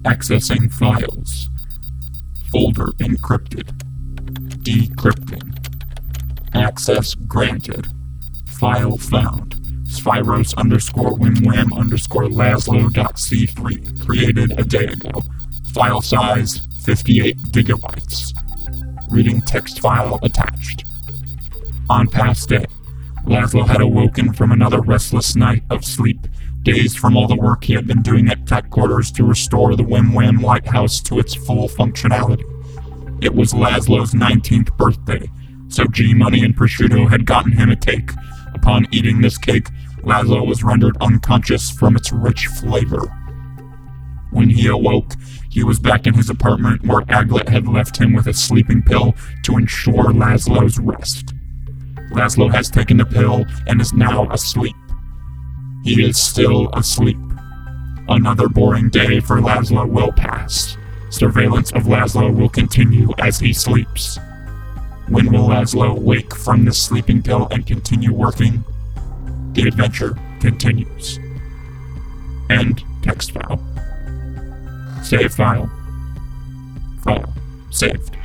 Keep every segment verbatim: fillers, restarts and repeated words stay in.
Accessing files. Folder encrypted. Decrypting. Access granted. File found. Spyros underscore wimwam underscore Laszlo dot C three. Created a day ago. File size fifty-eight gigabytes. Reading text file attached. On past day, Laszlo had awoken from another restless night of sleep, dazed from all the work he had been doing at tech quarters to restore the Wim-Wam Lighthouse to its full functionality. It was Laszlo's nineteenth birthday, so G-Money and prosciutto had gotten him a take. Upon eating this cake, Laszlo was rendered unconscious from its rich flavor. When he awoke, he was back in his apartment where Aglet had left him with a sleeping pill to ensure Laszlo's rest. Laszlo has taken the pill and is now asleep. He is still asleep. Another boring day for Laszlo will pass. Surveillance of Laszlo will continue as he sleeps. When will Laszlo wake from the sleeping pill and continue working? The adventure continues. End text file. Save file. File. Saved.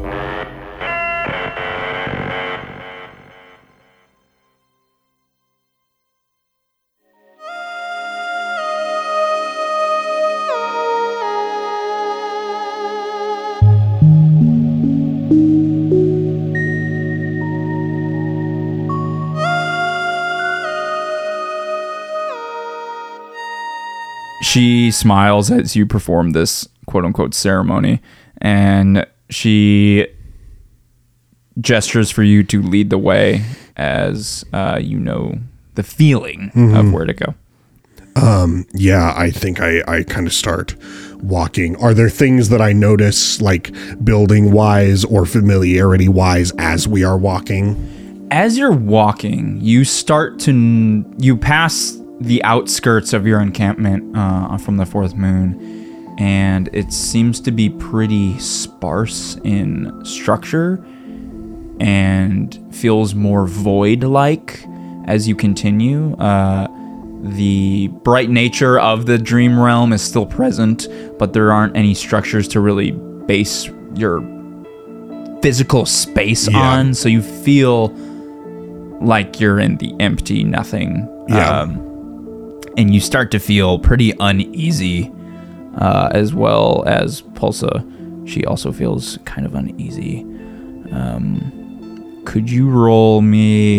She smiles as you perform this quote-unquote ceremony, and she gestures for you to lead the way as uh, you know the feeling mm-hmm. of where to go. Um, yeah, I think I, I kind of start walking. Are there things that I notice, like building-wise or familiarity-wise, as we are walking? As you're walking, you start to... You pass the outskirts of your encampment uh, from the Fourth Moon, and it seems to be pretty sparse in structure and feels more void-like as you continue. Uh, the bright nature of the dream realm is still present, but there aren't any structures to really base your physical space yeah. on, so you feel like you're in the empty nothing. Yeah. Um, and you start to feel pretty uneasy, uh, as well as Pulsa. She also feels kind of uneasy. Um, could you roll me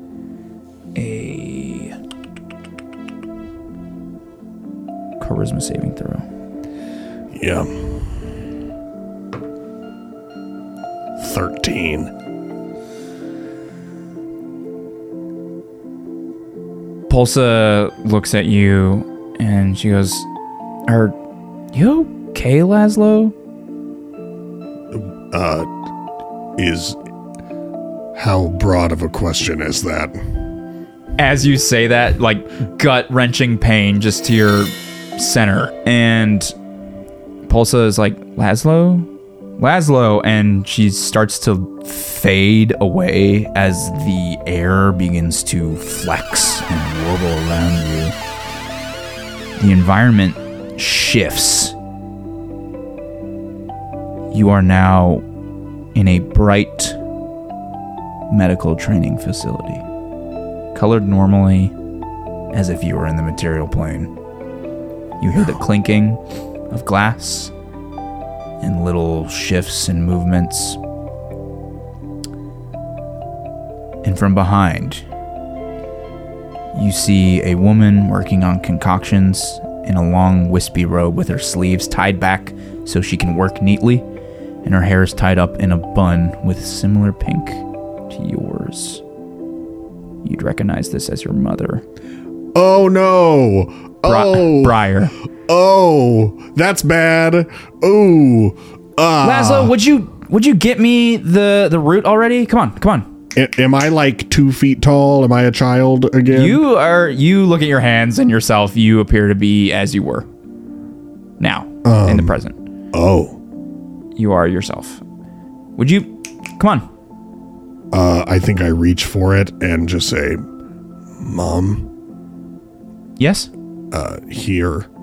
a charisma saving throw? Yeah. thirteen. Pulsa looks at you and she goes, "Are you okay, Laszlo?" Uh, is... How broad of a question is that? As you say that, like, gut-wrenching pain just to your center. And Pulsa is like, "Laszlo? Laszlo," and she starts to fade away as the air begins to flex and warble around you. The environment shifts. You are now in a bright medical training facility, colored normally as if you were in the material plane. You hear the clinking of glass and little shifts and movements. And from behind, you see a woman working on concoctions in a long wispy robe with her sleeves tied back so she can work neatly, and her hair is tied up in a bun with similar pink to yours. You'd recognize this as your mother. Oh no! Oh, Bri- Briar. Oh, that's bad. Oh, ah. Laszlo, would you would you get me the the root already? Come on, come on. A- am I like two feet tall? Am I a child again? You are. You look at your hands and yourself. You appear to be as you were now um, in the present. Oh, you are yourself. Would you? Come on. Uh, I think I reach for it and just say, "Mom." Yes. Uh, here.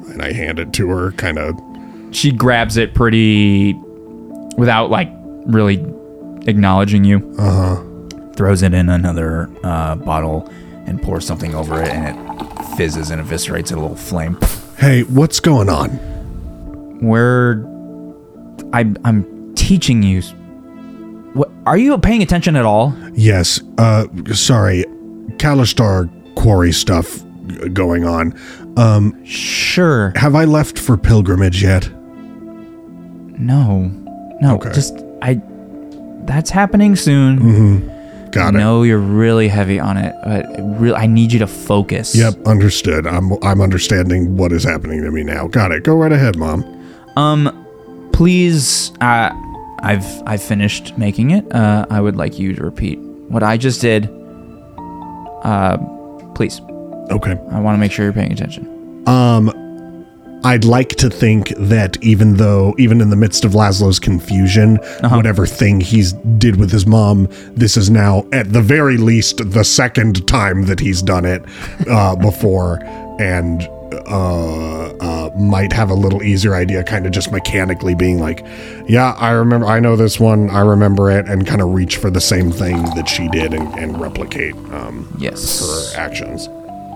And I hand it to her, kind of. She grabs it pretty without like really acknowledging you. Uh huh. Throws it in another uh, bottle and pours something over it, and it fizzes and eviscerates a little flame. Hey, what's going on? Where I, I'm teaching you. What are you paying attention at all? Yes. Uh, sorry, Kalistar quarry stuff going on. Um, Sure. have I left for pilgrimage yet? No. No. Okay. Just I. That's happening soon. Mm-hmm. Got I it. know you're really heavy on it, but really, I need you to focus. Yep, understood. I'm I'm understanding what is happening to me now. Got it. Go right ahead, Mom. Um, please. Uh, I've I've finished making it. Uh, I would like you to repeat what I just did. Uh, please. Okay. I want to make sure you're paying attention. Um, I'd like to think that even though, even in the midst of Laszlo's confusion, Uh-huh. whatever thing he's did with his mom, this is now at the very least the second time that he's done it uh, before, and uh, uh, might have a little easier idea, kind of just mechanically being like, yeah, I remember, I know this one, I remember it, and kind of reach for the same thing that she did and, and replicate um, Yes. her actions.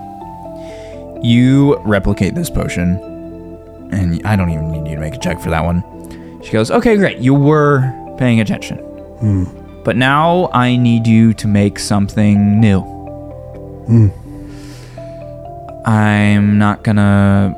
You replicate this potion, and I don't even need you to make a check for that one. She goes, okay, great. You were paying attention. Hmm. But now I need you to make something new. Hmm. I'm not gonna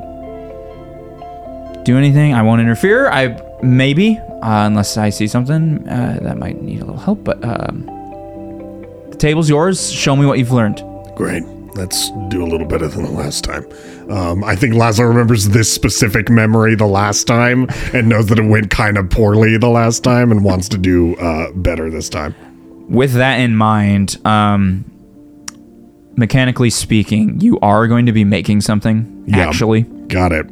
do anything. I won't interfere. I maybe, uh, unless I see something uh, that might need a little help. But um, the table's yours. Show me what you've learned. Great. Let's do a little better than the last time. Um, I think Laszlo remembers this specific memory the last time and knows that it went kind of poorly the last time and wants to do uh, better this time. With that in mind, um, mechanically speaking, you are going to be making something, Yeah. actually. Got it.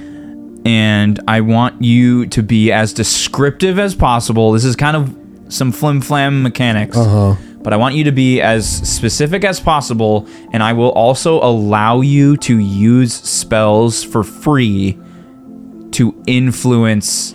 And I want you to be as descriptive as possible. This is kind of some flim-flam mechanics. Uh-huh. But I want you to be as specific as possible, and I will also allow you to use spells for free to influence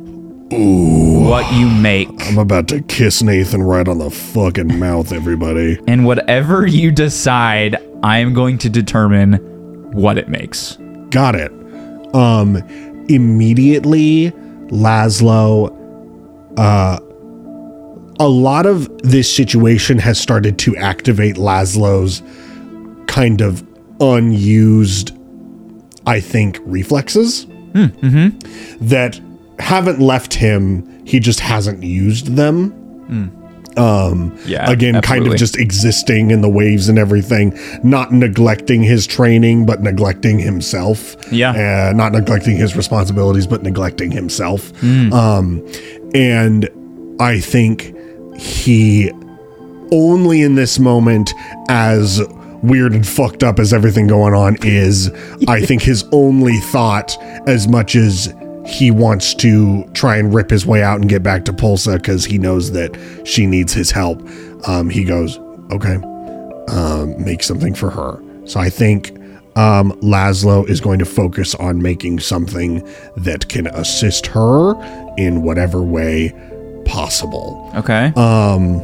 Ooh. what you make. I'm about to kiss Nathan right on the fucking mouth, everybody. And whatever you decide, I am going to determine what it makes. Got it. Um, immediately, Laszlo, uh, a lot of this situation has started to activate Laszlo's kind of unused, I think, reflexes Mm, mm-hmm. that haven't left him. He just hasn't used them. Mm. Um, Yeah, again, kind absolutely. of just existing in the waves and everything, not neglecting his training, but neglecting himself. Yeah. Uh, not neglecting his responsibilities, but neglecting himself. Mm. Um, and I think he only in this moment, as weird and fucked up as everything going on is, I think his only thought, as much as he wants to try and rip his way out and get back to Pulsa because he knows that she needs his help, um, he goes, okay, um, make something for her. So I think um, Laszlo is going to focus on making something that can assist her in whatever way possible. Okay. Um.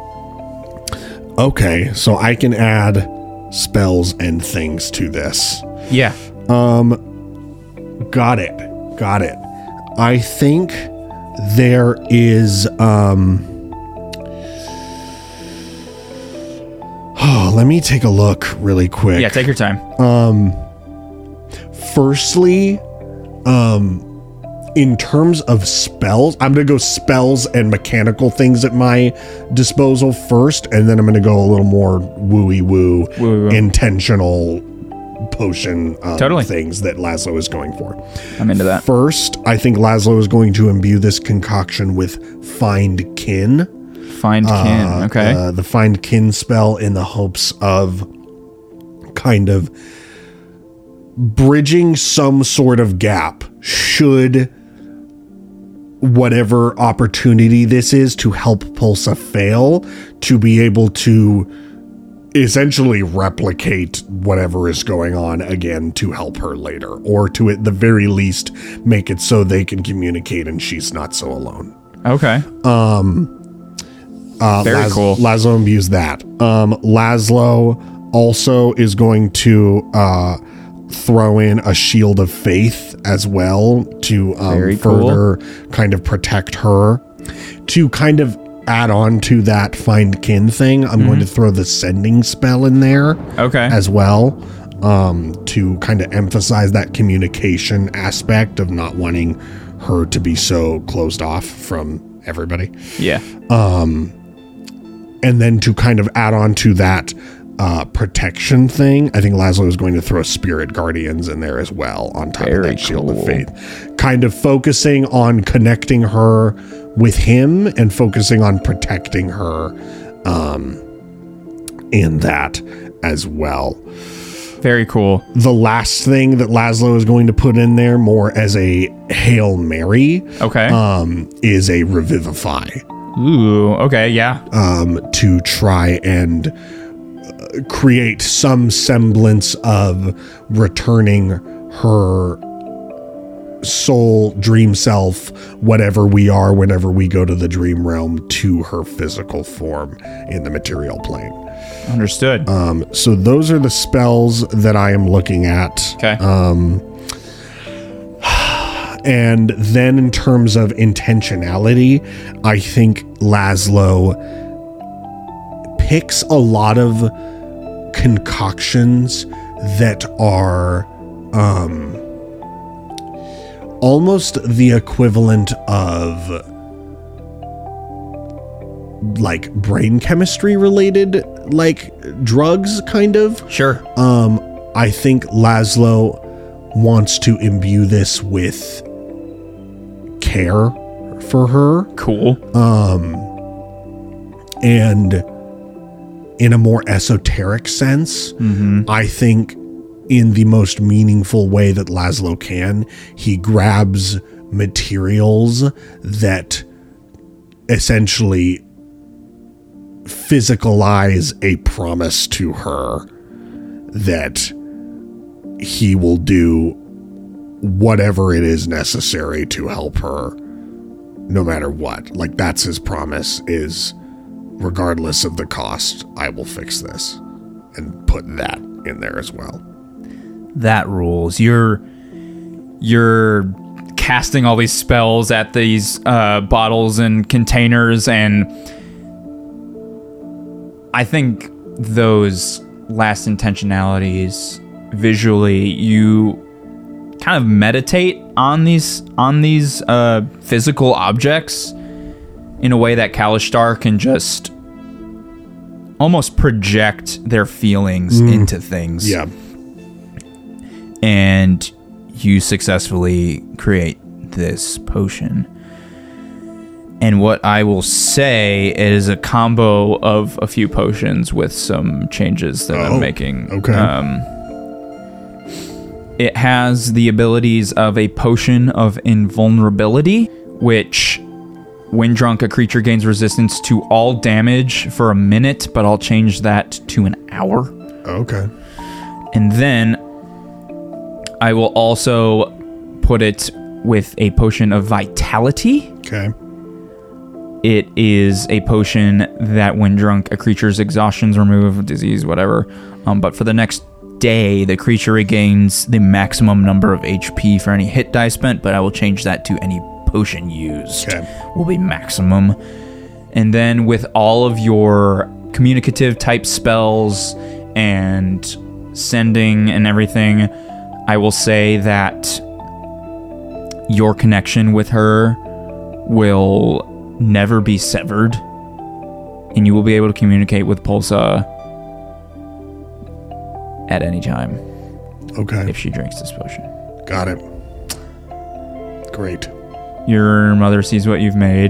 Okay, so I can add spells and things to this. yeah. Um. Got it. Got it. I think there is. Um. Oh, let me take a look really quick. Yeah, take your time. Um. Firstly, um. in terms of spells, I'm going to go spells and mechanical things at my disposal first, and then I'm going to go a little more wooey woo, Woo-woo. intentional potion um, Totally. things that Laszlo is going for. I'm into that. First, I think Laszlo is going to imbue this concoction with Find Kin. Find kin. Uh, Okay. uh, the Find Kin spell in the hopes of kind of bridging some sort of gap should whatever opportunity this is to help Pulsa fail, to be able to essentially replicate whatever is going on again to help her later, or to at the very least make it so they can communicate and she's not so alone. Okay. Um, uh, Very Laz- cool. Laszlo imbues that. Um, Laszlo also is going to uh, throw in a shield of faith as well to um, Very cool. further kind of protect her. To kind of add on to that find kin thing, I'm Mm-hmm. going to throw the sending spell in there Okay. as well, um, to kind of emphasize that communication aspect of not wanting her to be so closed off from everybody. Yeah. And then to kind of add on to that uh, protection thing, I think Laszlo is going to throw Spirit Guardians in there as well on top Very of that Shield cool. of Faith. Kind of focusing on connecting her with him and focusing on protecting her um, in that as well. Very cool. The last thing that Laszlo is going to put in there, more as a Hail Mary, Okay. um, is a Revivify. Ooh. Okay. Yeah. Um, to try and uh, create some semblance of returning her soul, dream self, whatever we are, whenever we go to the dream realm, to her physical form in the material plane. Understood. Um, so those are the spells that I am looking at. okay. And then in terms of intentionality, I think Laszlo picks a lot of concoctions that are um, almost the equivalent of like brain chemistry related, like drugs, kind of. Sure. Um, I think Laszlo wants to imbue this with care for her, Cool. and in a more esoteric sense, I think in the most meaningful way that Laszlo can, he grabs materials that essentially physicalize a promise to her that he will do whatever it is necessary to help her, no matter what. Like, that's his promise, is regardless of the cost, I will fix this, and put that in there as well. That rules. You're you're casting all these spells at these uh, bottles and containers, and I think those last intentionalities visually, you kind of meditate on these on these uh, physical objects in a way that Kalishtar can just almost project their feelings into things. Yeah. And you successfully create this potion. And what I will say is a combo of a few potions with some changes that Oh, I'm making. okay. Um, it has the abilities of a potion of invulnerability, which, when drunk, a creature gains resistance to all damage for a minute, but I'll change that to an hour. Okay. And then I will also put it with a potion of vitality. Okay. It is a potion that, when drunk, a creature's exhaustion's removed, disease, whatever. Um, but for the next day, the creature regains the maximum number of H P for any hit die spent, but I will change that to any potion used. Okay. Will be maximum. And then with all of your communicative type spells and sending and everything, I will say that your connection with her will never be severed, and you will be able to communicate with Pulsa at any time Okay. if she drinks this potion. Got it. Great. Your mother sees what you've made.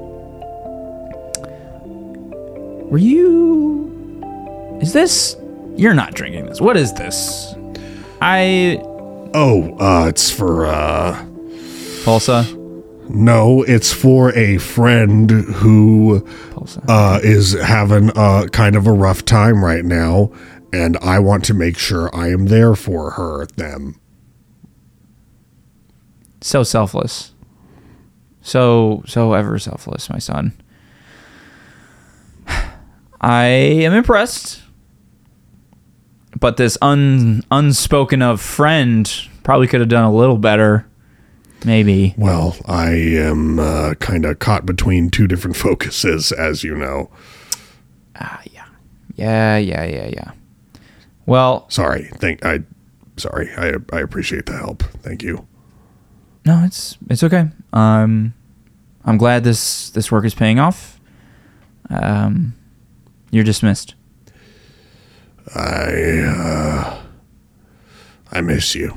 Were you... Is this... You're not drinking this. What is this? I... Oh, uh, it's for, uh, Pulsa? No, it's for a friend who uh, is having a kind of a rough time right now, and I want to make sure I am there for her, them. So selfless. So, so ever selfless, my son. I am impressed. But this un, unspoken of friend probably could have done a little better. Maybe. Well, I am uh, kind of caught between two different focuses, as you know. Ah, yeah. Yeah, yeah, yeah, yeah. Well. Sorry. Thank I. Sorry. I I appreciate the help. Thank you. No, it's it's okay. Um, I'm glad this this work is paying off. Um, you're dismissed. I uh, I miss you.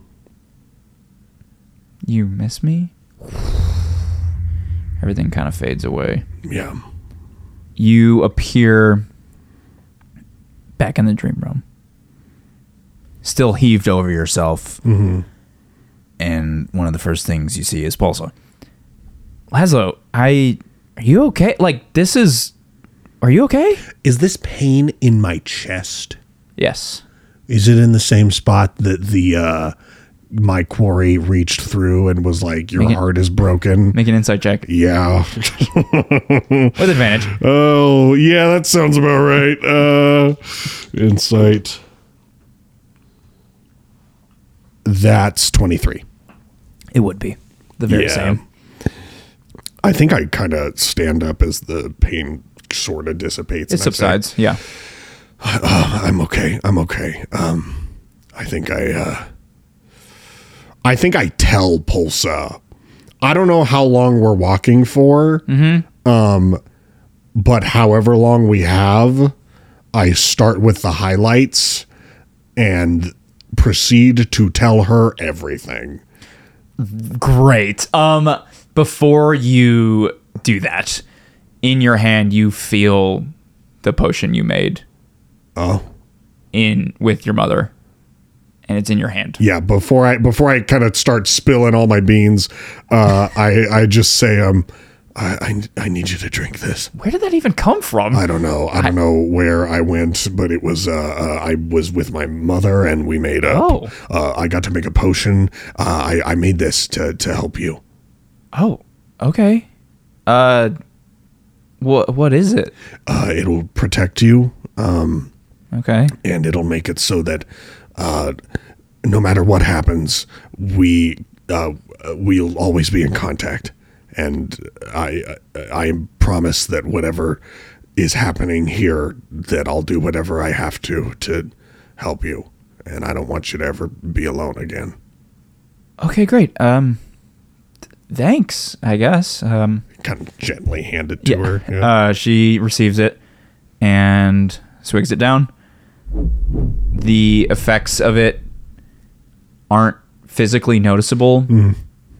You miss me? Everything kind of fades away. Yeah. You appear back in the dream realm. Still heaved over yourself. Mm-hmm. And one of the first things you see is Pulsa. Laszlo, I... Are you okay? Like, this is... Are you okay? Is this pain in my chest? Yes. Is it in the same spot that the uh, my quarry reached through and was like, your Make it- heart is broken? Make an insight check. Yeah. With advantage. Oh, yeah, that sounds about right. Uh, insight. That's twenty-three. It would be. The very Yeah. same. I think I kind of stand up as the pain sort of dissipates. It and I say, subsides, yeah. Uh, I'm okay. I'm okay. Um, I think I, uh, I think I tell Pulsa. I don't know how long we're walking for. Mm-hmm. Um, but however long we have, I start with the highlights and proceed to tell her everything. Great. Um, before you do that, in your hand you feel the potion you made. Oh, in with your mother, and it's in your hand. yeah. Before I before I kind of start spilling all my beans, uh, I I just say um, I, I I need you to drink this. Where did that even come from? I don't know. I don't know where I went, but it was uh, uh I was with my mother and we made a. Oh. Uh, I got to make a potion. Uh, I I made this to to help you. Oh, okay. Uh, what what is it? Uh, it'll protect you. Um. Okay. And it'll make it so that uh, no matter what happens, we uh, we'll always be in contact. And I I promise that whatever is happening here, that I'll do whatever I have to to help you. And I don't want you to ever be alone again. Okay, great. Um, th- thanks. I guess. Um, Kind of gently hand it to yeah. her. Yeah. Uh, she receives it and swigs it down. The effects of it aren't physically noticeable, Mm.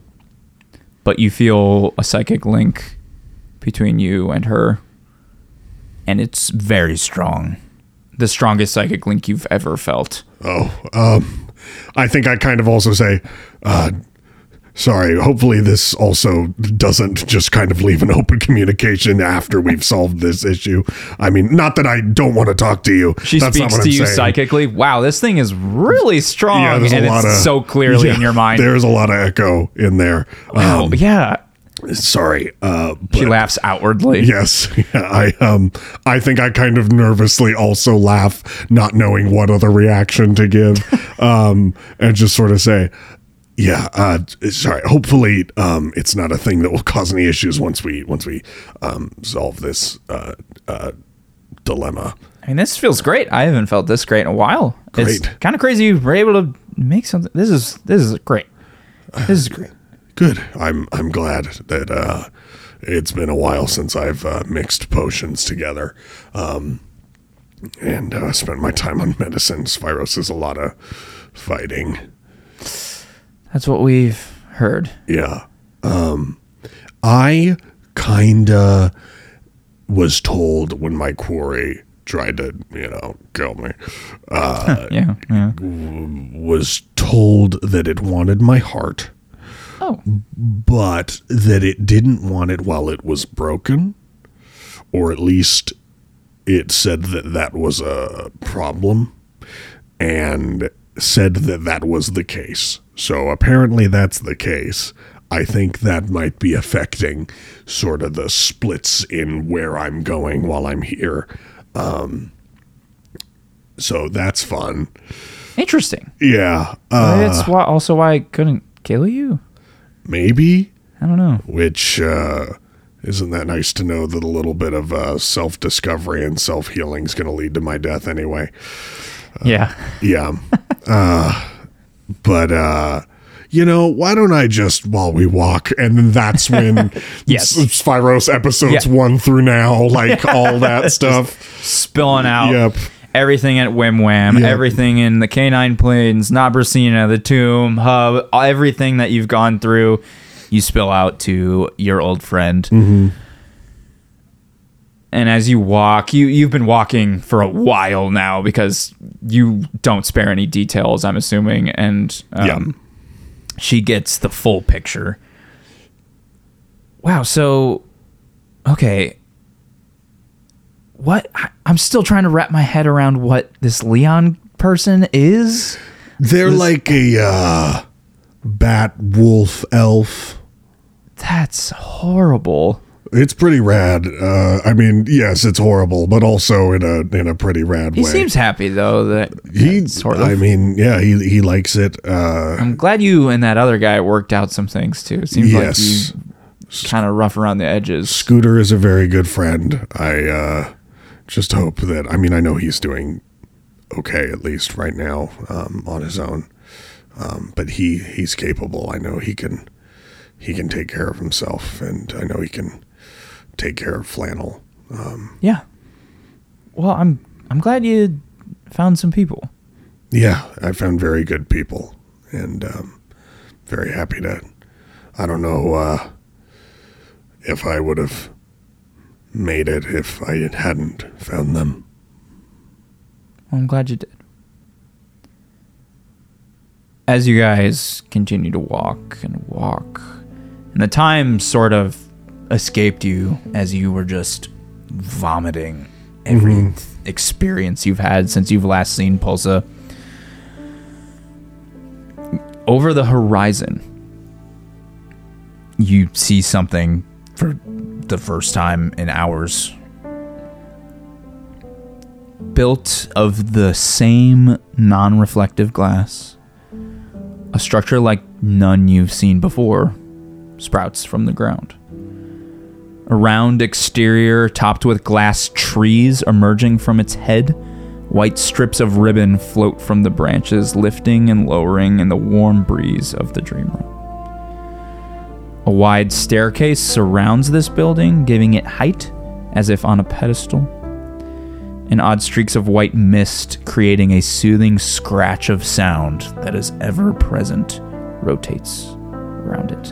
but you feel a psychic link between you and her, and it's very strong. The strongest psychic link you've ever felt. Oh, um, I think I kind of also say, uh, sorry, hopefully this also doesn't just kind of leave an open communication after we've solved this issue. I mean, not that I don't want to talk to you. She That's not speaks what to I'm you saying. psychically. Wow, this thing is really strong, Yeah, there's and a lot it's of so clearly yeah, in your mind. There's a lot of echo in there. Wow, Um, yeah. sorry. Uh, She but- laughs outwardly. Yes, yeah, I um, I think I kind of nervously also laugh, not knowing what other reaction to give, um, and just sort of say, "Yeah, uh, sorry. Hopefully, um, it's not a thing that will cause any issues once we once we um, solve this uh, uh, dilemma." I mean, this feels great. I haven't felt this great in a while. It's Great. kind of crazy you were able to make something. This is this is great. This is great. Good. I'm I'm glad that uh, it's been a while since I've uh, mixed potions together, um, and uh, spent my time on medicine. Spyros is a lot of fighting. That's what we've heard. Yeah. Um, I kinda was told when my quarry tried to, you know, kill me, uh, Yeah, yeah. was told that it wanted my heart. Oh. But that it didn't want it while it was broken, or at least it said that that was a problem, and said that that was the case. So apparently that's the case. I think that might be affecting sort of the splits in where I'm going while I'm here. Um, so that's fun. Interesting. Yeah. Uh, That's why, also why I couldn't kill you. maybe, I don't know. which uh, isn't that nice to know that a little bit of uh, self-discovery and self-healing is going to lead to my death anyway. Yeah. Yeah. uh, but, uh, you know, why don't I just, while we walk, and then that's when Yes. S- Spyros episodes Yeah. one through now, like all that stuff. Spilling out. Yep. Everything at Wim Wham, Yep. everything in the Canine Plains, Nabrasina, the Tomb, Hub, everything that you've gone through, you spill out to your old friend. Mm-hmm. And as you walk, you, you've been walking for a while now because you don't spare any details, I'm assuming. And um, Yeah. she gets the full picture. Wow, so, okay. What? I- I'm still trying to wrap my head around what this Leon person is. They're like a uh, bat, wolf, elf. That's horrible. It's pretty rad. Uh, I mean, yes, it's horrible, but also in a in a pretty rad He way. seems happy though that he, sort of. I mean, yeah, he he likes it. Uh, I'm glad you and that other guy worked out some things too. It seems Yes. like you kind of rough around the edges. Scooter is a very good friend. I uh, just hope that, I mean, I know he's doing okay, at least right now, um, on his own. Um, but he, he's capable. I know he can, he can take care of himself, and I know he can take care of Flannel. Um, Yeah. Well, I'm I'm glad you found some people. yeah, I found very good people, and um, very happy to, I don't know uh, if I would have made it if I hadn't found them. Well, I'm glad you did. As you guys continue to walk and walk, and the time sort of escaped you as you were just vomiting every Mhm. th- experience you've had since you've last seen Pulsa. Over the horizon, you see something for the first time in hours. Built of the same non-reflective glass, a structure like none you've seen before sprouts from the ground. A round exterior topped with glass trees emerging from its head. White strips of ribbon float from the branches, lifting and lowering in the warm breeze of the dream room. A wide staircase surrounds this building, giving it height as if on a pedestal. And odd streaks of white mist creating a soothing scratch of sound that is ever present rotates around it.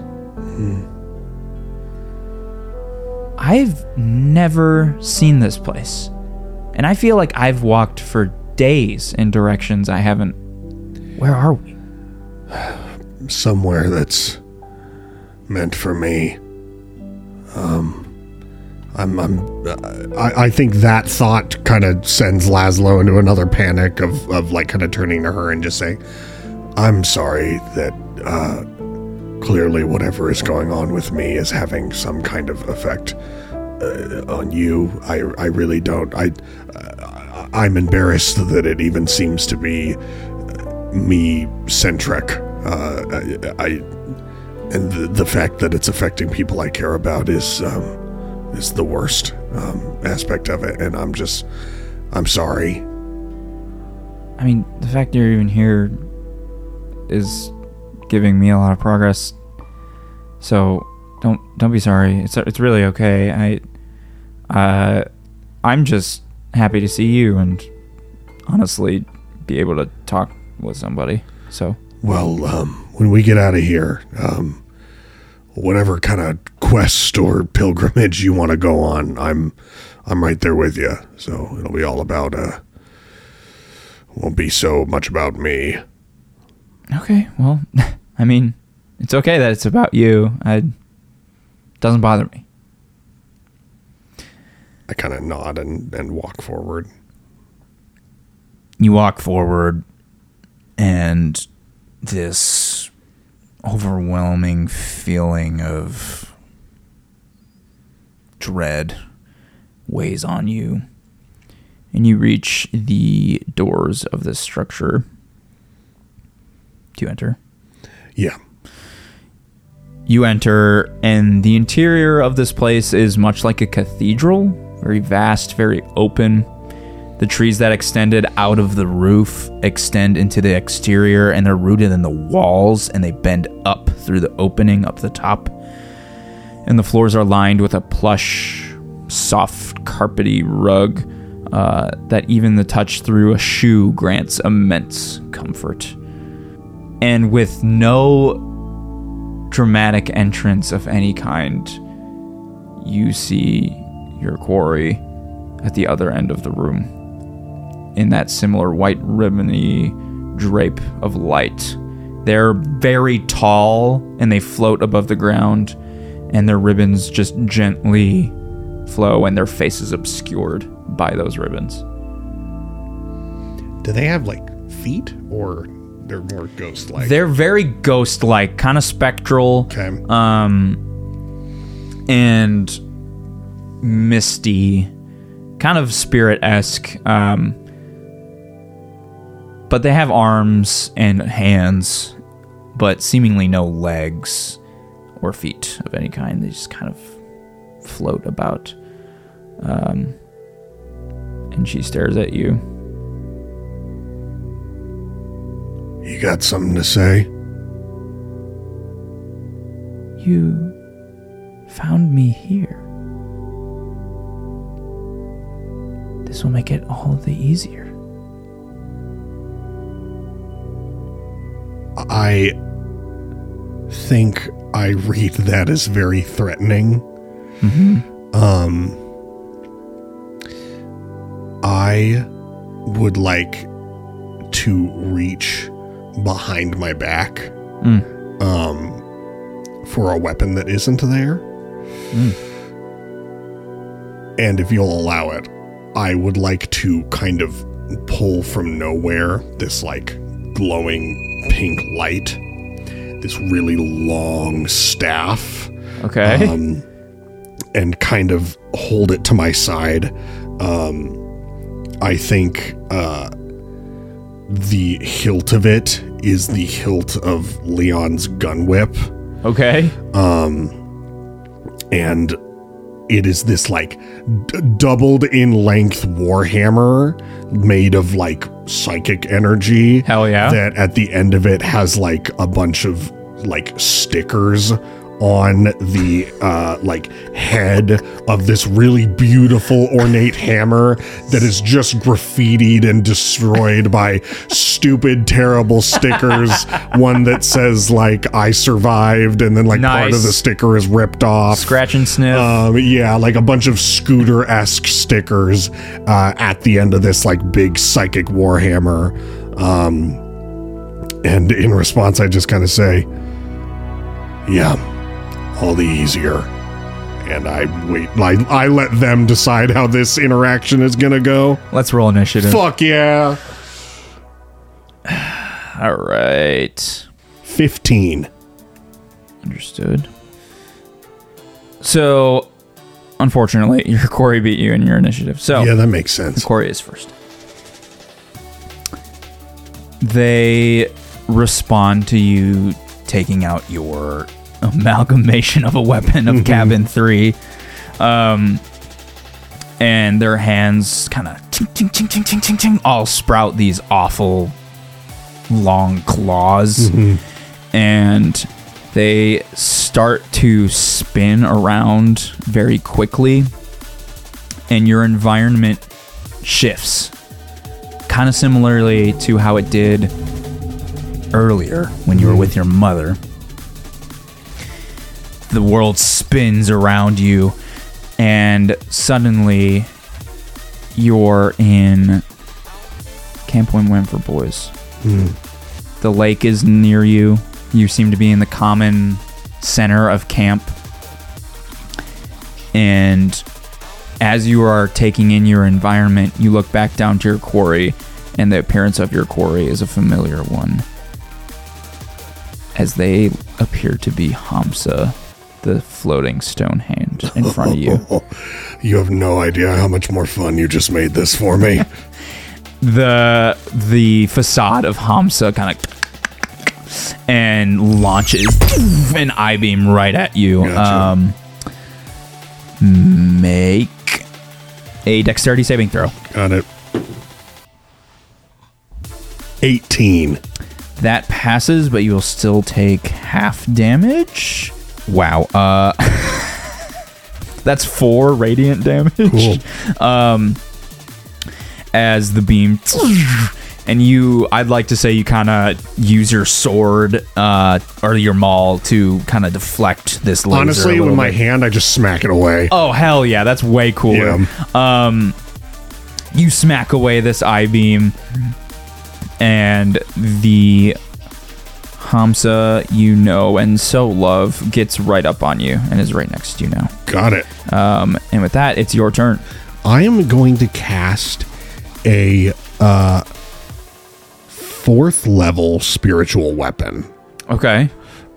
I've never seen this place, and I feel like I've walked for days in directions I haven't. Where are we? Somewhere that's meant for me. Um, I'm, I'm, I, I think that thought kind of sends Laszlo into another panic of, of like kind of turning to her and just saying, I'm sorry that, uh, clearly whatever is going on with me is having some kind of effect uh, on you. I, I really don't. I, uh, I'm embarrassed that it even seems to be me centric. Uh, I, I and the, the fact that it's affecting people I care about is um, is the worst um, aspect of it. And I'm just, I'm sorry. I mean, the fact you're even here is giving me a lot of progress. So don't don't be sorry. It's it's really okay. I uh I'm just happy to see you and honestly be able to talk with somebody. So Well, um, when we get out of here, um, whatever kind of quest or pilgrimage you want to go on, I'm I'm right there with you. So it'll be all about uh, won't be so much about me. okay, well, I mean, It's okay that it's about you. It doesn't bother me. I kind of nod and, and walk forward. You walk forward, and this overwhelming feeling of dread weighs on you. And you reach the doors of this structure. Do you enter? Yeah. You enter, and the interior of this place is much like a cathedral. Very vast, very open. The trees that extended out of the roof extend into the exterior, and they're rooted in the walls, and they bend up through the opening up the top. And the floors are lined with a plush, soft, carpety rug uh, that even the touch through a shoe grants immense comfort. And with no dramatic entrance of any kind, you see your quarry at the other end of the room in that similar white ribbony drape of light. They're very tall and they float above the ground, and their ribbons just gently flow and their faces obscured by those ribbons. Do they have like feet, or they're more ghost-like? They're very ghost-like, kind of spectral. Okay. Um, and misty, kind of spirit-esque. Um, but they have arms and hands, but seemingly no legs or feet of any kind. They just kind of float about. Um, and she stares at you. You got something to say? You found me here. This will make it all the easier. I think I read that as very threatening. Mm-hmm. Um, I would like to reach behind my back Mm. um, for a weapon that isn't there. Mm. And if you'll allow it, I would like to kind of pull from nowhere this like glowing pink light, this really long staff. Okay. Um, and kind of hold it to my side. Um, I think uh, the hilt of it is the hilt of Leon's gun whip. Okay. Um, and it is this like d- doubled in length warhammer made of like psychic energy. Hell yeah. That at the end of it has like a bunch of like stickers on the uh, like head of this really beautiful ornate hammer that is just graffitied and destroyed by stupid terrible stickers. One that says like I survived, and then like Nice. part of the sticker is ripped off. Scratch and sniff. Um, yeah, like a bunch of scooter-esque stickers uh, at the end of this like big psychic warhammer. Um, and in response, I just kind of say, yeah, all the easier. And I wait, I, I let them decide how this interaction is gonna go. Let's roll initiative. Fuck yeah. All right. fifteen. Understood. So, unfortunately, your quarry beat you in your initiative. So, Yeah, that makes sense. Quarry is first. They respond to you taking out your amalgamation of a weapon of cabin three. Um, and their hands kind of ting, ting, ting, ting, ting, ting, ting, all sprout these awful long claws. And they start to spin around very quickly. And your environment shifts. Kind of similarly to how it did earlier when you were with your mother. The world spins around you, and suddenly you're in Camp Wim Wim for Boys. Mm. The lake is near you. You seem to be in the common center of camp. And as you are taking in your environment, you look back down to your quarry, and the appearance of your quarry is a familiar one, as they appear to be Hamza, the floating stone hand in front of you. You have no idea how much more fun you just made this for me. the The facade of Hamza kind of and launches an I-beam right at you. Gotcha. Um, make a dexterity saving throw. Got it. eighteen. That passes, but you will still take half damage. Wow. Uh, that's four radiant damage. Cool. Um, as the beam, and you, I'd like to say you kind of use your sword uh, or your maul to kind of deflect this laser. Honestly, a little with my bit. hand, I just smack it away. Oh hell yeah, that's way cooler. Yeah. Um, you smack away this I-beam, and the Hamza you know and so love gets right up on you and is right next to you now. Got it. Um, and with that, it's your turn. I am going to cast a uh, fourth level spiritual weapon. Okay.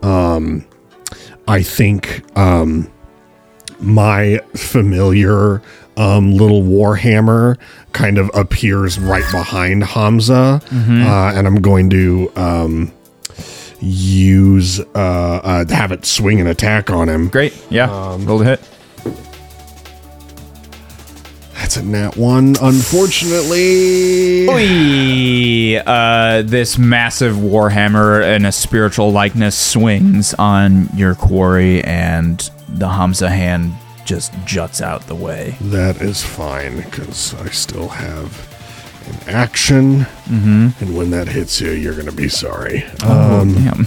I think um, my familiar um, little warhammer kind of appears right behind Hamza, Mm-hmm. uh, and I'm going to um, use uh, uh, have it swing an attack on him. Great. Yeah. Roll to hit. That's a nat one, unfortunately. Oy! Uh, this massive warhammer in a spiritual likeness swings on your quarry, and the Hamza hand just juts out the way. That is fine, because I still have an action, mm-hmm. and when that hits you, you're going to be sorry. Oh, damn.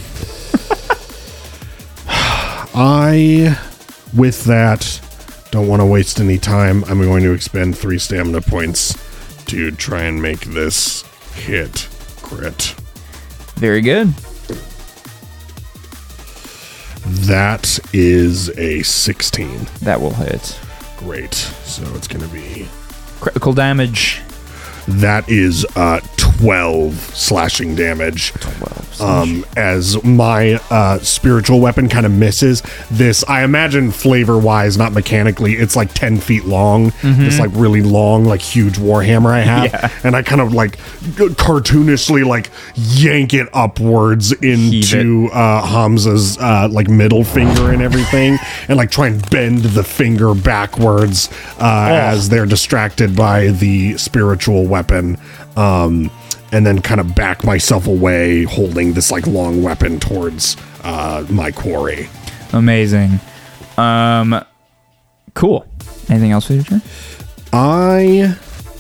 I, with that, don't want to waste any time. I'm going to expend three stamina points to try and make this hit crit. Very good. That is a sixteen. That will hit. Great. So it's going to be... Critical damage. That is uh, twelve slashing damage. twelve. Um, as my uh, spiritual weapon kind of misses this, I imagine flavor wise, not mechanically, it's like ten feet long. It's like really long, like huge warhammer I have, Yeah. and I kind of like cartoonishly like yank it upwards into uh, Hamza's uh, like middle finger and everything, and like try and bend the finger backwards uh, as they're distracted by the spiritual weapon. Um, and then kind of back myself away, holding this like long weapon towards uh, my quarry. Amazing. Um, cool. Anything else for your turn? I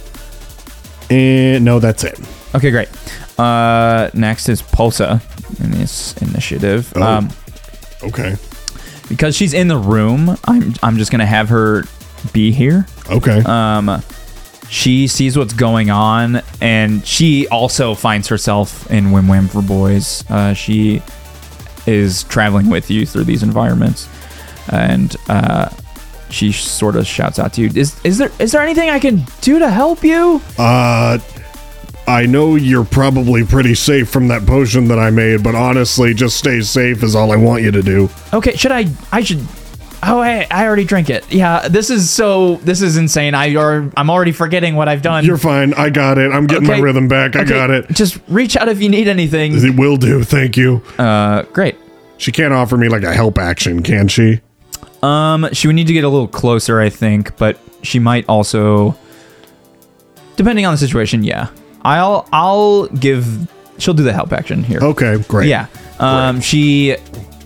and no, that's it. Okay, great. Uh, next is Pulsa in this initiative. Oh. Um, Okay. because she's in the room, I'm I'm just gonna have her be here. Okay. Um, she sees what's going on, and she also finds herself in Wim Wim for Boys. Uh, she is traveling with you through these environments, and uh, she sort of shouts out to you: "Is is there is there anything I can do to help you?" uh, I know you're probably pretty safe from that potion that I made, but honestly, just stay safe is all I want you to do. Okay, should I? I should. Oh, I, I already drank it. Yeah, this is so. This is insane. I are. I'm already forgetting what I've done. You're fine. I got it. I'm getting Okay. my rhythm back. I Okay, got it. Just reach out if you need anything. It will do. Thank you. Uh, great. She can't offer me like a help action, can she? Um, she would need to get a little closer, I think, but she might also, depending on the situation. Yeah, I'll I'll give. She'll do the help action here. Okay, great. Yeah. Um, she.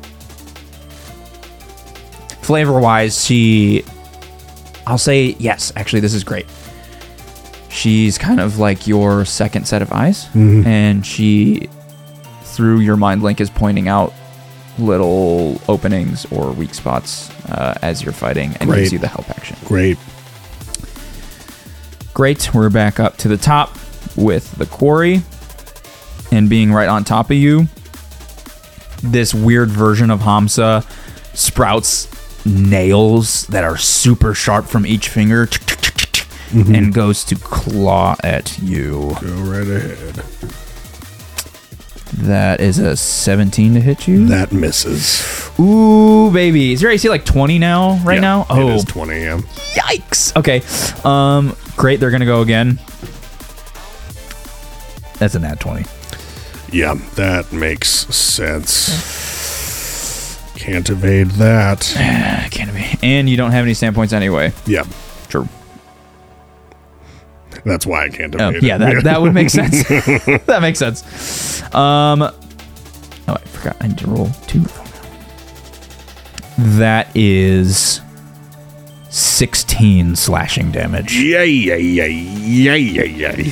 Flavor wise, she. I'll say yes. Actually, this is great. She's kind of like your second set of eyes, and she, through your mind link, is pointing out little openings or weak spots uh, as you're fighting, and Great. gives you the help action. Great. Great. We're back up to the top with the quarry, and being right on top of you this weird version of Hamsa sprouts nails that are super sharp from each finger mm-hmm. and goes to claw at you. Go right ahead. That is a seventeen to hit you. That misses. Ooh, baby. Is your A C like twenty now, right yeah, now? Oh, it is twenty, yeah. Yikes. Okay. Um, great. They're going to go again. That's a nat twenty. Yeah, that makes sense. Can't evade that. Can't evade. And you don't have any standpoints anyway. Yeah. True. That's why I can't Oh, evade yeah, it. that, that would make sense. That makes sense. Um, oh, I forgot. I need to roll two. That is sixteen slashing damage. Yeah, yeah, yeah, yeah, yeah, yeah.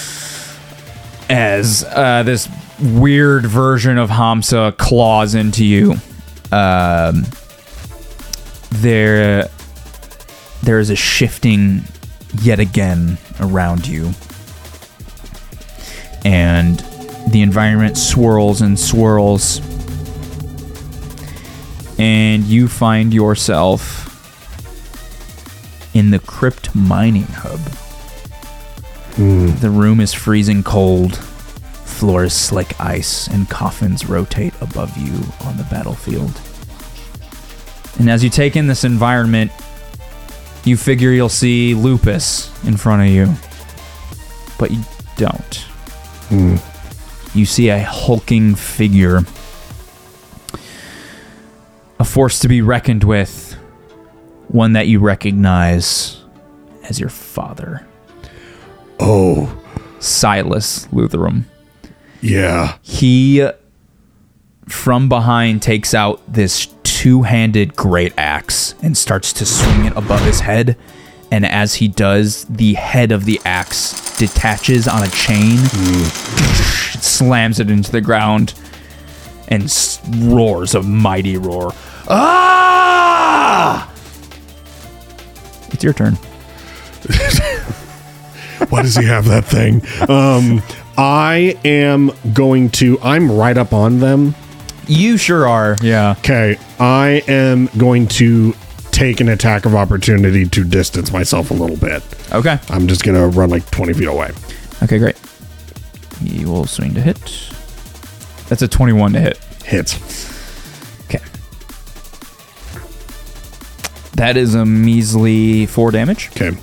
As uh, this weird version of Hamsa claws into you. Um, there, there is a shifting yet again around you. And the environment swirls and swirls. And you find yourself in the crypt mining hub. Mm. The room is freezing cold. Floor is slick ice, and coffins rotate above you on the battlefield. And as you take in this environment, you figure you'll see Lupus in front of you. But you don't. Mm. You see a hulking figure. A force to be reckoned with. One that you recognize as your father. Oh. Silas Lutherum. Yeah. He, from behind, takes out this two-handed great axe and starts to swing it above his head. And as he does, the head of the axe detaches on a chain, mm. slams it into the ground, and s- roars a mighty roar. Ah! It's your turn. Why does he have that thing? Um, I am going to... I'm right up on them. You sure are, yeah. Okay, I am going to take an attack of opportunity to distance myself a little bit. Okay. I'm just going to run like twenty feet away. Okay, great. He will swing to hit. That's a twenty-one to hit. Hits. Okay. That is a measly four damage. Okay.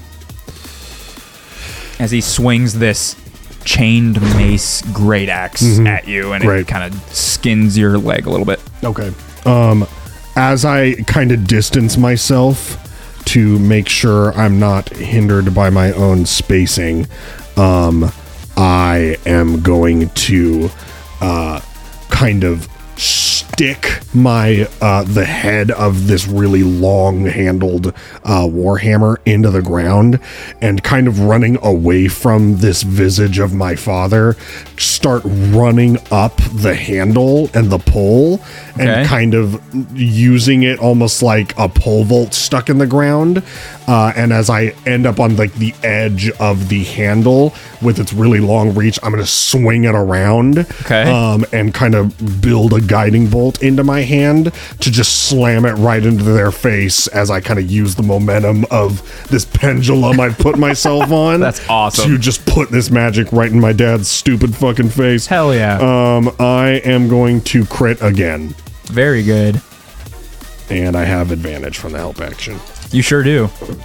As he swings this chained mace great axe mm-hmm. at you, and Great. It kind of skins your leg a little bit. Okay. Um, as I kind of distance myself to make sure I'm not hindered by my own spacing, um, I am going to uh, kind of stick my uh, the head of this really long-handled uh, warhammer into the ground, and kind of running away from this visage of my father, start running up the handle and the pole, and okay. kind of using it almost like a pole vault stuck in the ground. Uh, and as I end up on like the edge of the handle with its really long reach, I'm going to swing it around, okay. um, and kind of build a guiding bolt into my hand to just slam it right into their face as I kind of use the momentum of this pendulum I've put myself on. That's awesome. To just put this magic right in my dad's stupid fucking face. Hell yeah. Um, I am going to crit again. Very good. And I have advantage from the help action. You sure do.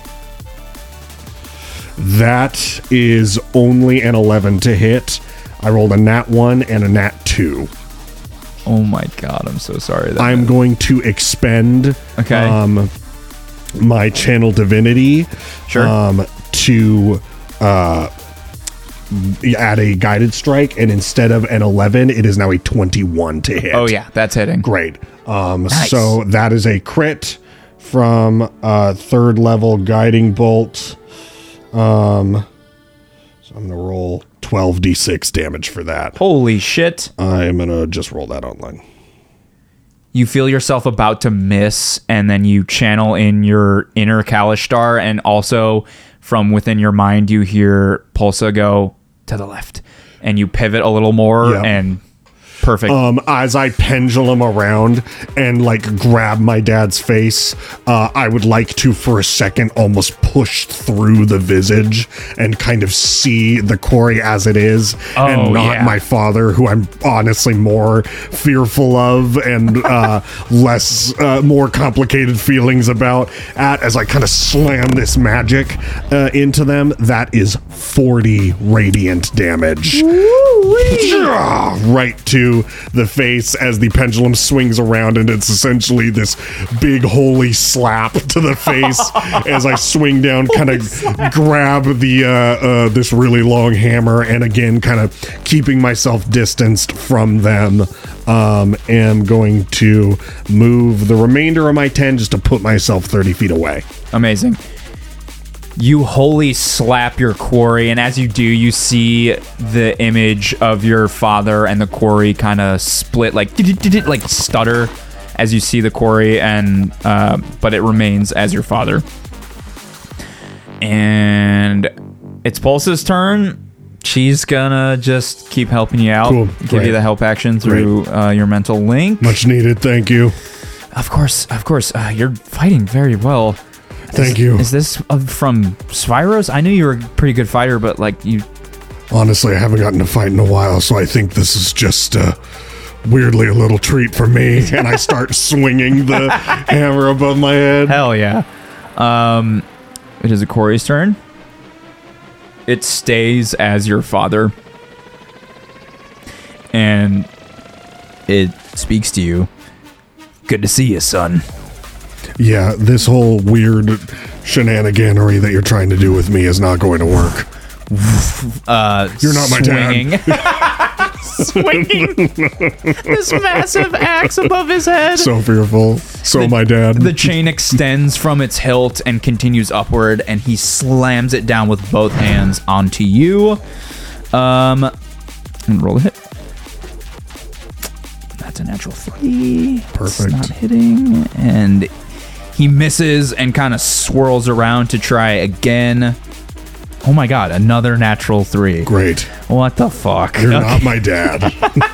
That is only an eleven to hit. I rolled a nat one and a nat two. Oh my god, I'm so sorry. That I'm going to expend okay. um, my channel divinity sure. um, to uh, add a guided strike, and instead of an eleven, it is now a twenty-one to hit. Oh yeah, that's hitting. Great. Um, nice. So that is a crit from uh, third level guiding bolt. Um, so I'm going to roll twelve d six damage for that. Holy shit. I'm going to just roll that online. You feel yourself about to miss, and then you channel in your inner Kalishtar, and also from within your mind you hear Pulsa go to the left, and you pivot a little more yep. and Perfect. Um, as I pendulum around and like grab my dad's face, uh, I would like to, for a second, almost push through the visage and kind of see the Corey as it is, Oh, and not yeah. my father, who I'm honestly more fearful of and uh, less, uh, more complicated feelings about. At as I kind of slam this magic uh, into them, that is forty radiant damage. Right to the face as the pendulum swings around, and it's essentially this big holy slap to the face as I swing down, kind of grab the uh, uh, this really long hammer, and again kind of keeping myself distanced from them. Um, am going to move the remainder of my ten just to put myself thirty feet away. Amazing. You wholly slap your quarry, and as you do, you see the image of your father and the quarry kind of split, like like stutter as you see the quarry, and uh, but it remains as your father. And it's Pulse's turn. She's gonna just keep helping you out, Cool. give Great. you the help action through uh, your mental link. Much needed, thank you. Of course, of course, uh, you're fighting very well. Thank is, you. Is this uh, from Spyros? I knew you were a pretty good fighter, but like you, Honestly, I haven't gotten to fight in a while, so I think this is just uh, weirdly a little treat for me. And I start swinging the hammer above my head. hell yeah. Um, it is a Corey's turn. It stays as your father, and it speaks to you. Good to see you, son. Yeah, this whole weird shenaniganery that you're trying to do with me is not going to work. Uh, You're not my dad. swinging this massive axe above his head. So fearful. So The- my dad. The chain extends from its hilt and continues upward, and he slams it down with both hands onto you. Um, and roll a hit. That's a natural three. Perfect. It's not hitting, and he misses and kind of swirls around to try again. Oh my god, another natural three. Great. What the fuck? You're Okay. not my dad.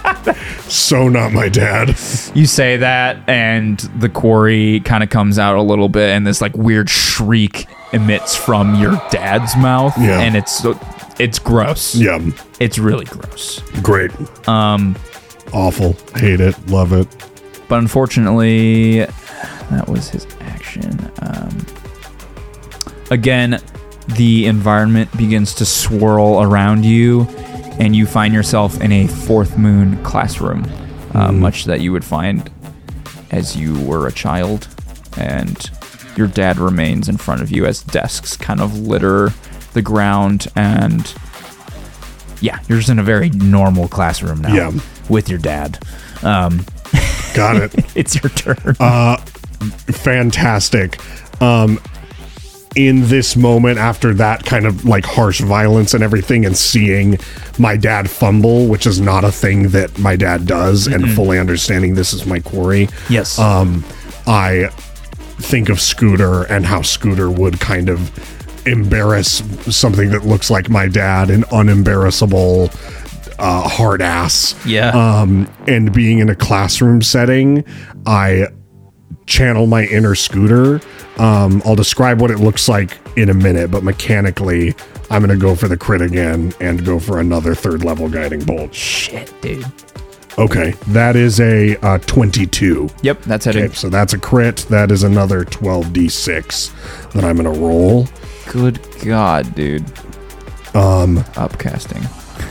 So not my dad. You say that, and the quarry kind of comes out a little bit, and this like weird shriek emits from your dad's mouth, Yeah. and it's it's gross. Yeah. It's really gross. Great. Um, Awful. Hate it. Love it. but unfortunately, that was his action. Um, again, the environment begins to swirl around you, and you find yourself in a Fourth Moon classroom, uh, much that you would find as you were a child. And your dad remains in front of you as desks kind of litter the ground, and yeah, you're just in a very normal classroom now Yeah. with your dad. Um, Got it. it's your turn. Fantastic. Um, in this moment, after that kind of like harsh violence and everything, and seeing my dad fumble, which is not a thing that my dad does, and fully understanding this is my quarry, yes. um, I think of Scooter and how Scooter would kind of embarrass something that looks like my dad, an unembarrassable uh, hard ass. Yeah. Um, and being in a classroom setting, I channel my inner Scooter. Um, I'll describe what it looks like in a minute, but mechanically, I'm going to go for the crit again and go for another third level guiding bolt. Shit, dude. Okay, that is a uh, twenty-two. Yep, that's hitting. Okay, so that's a crit. That is another twelve d six that I'm going to roll. Good God, dude. Um, Upcasting.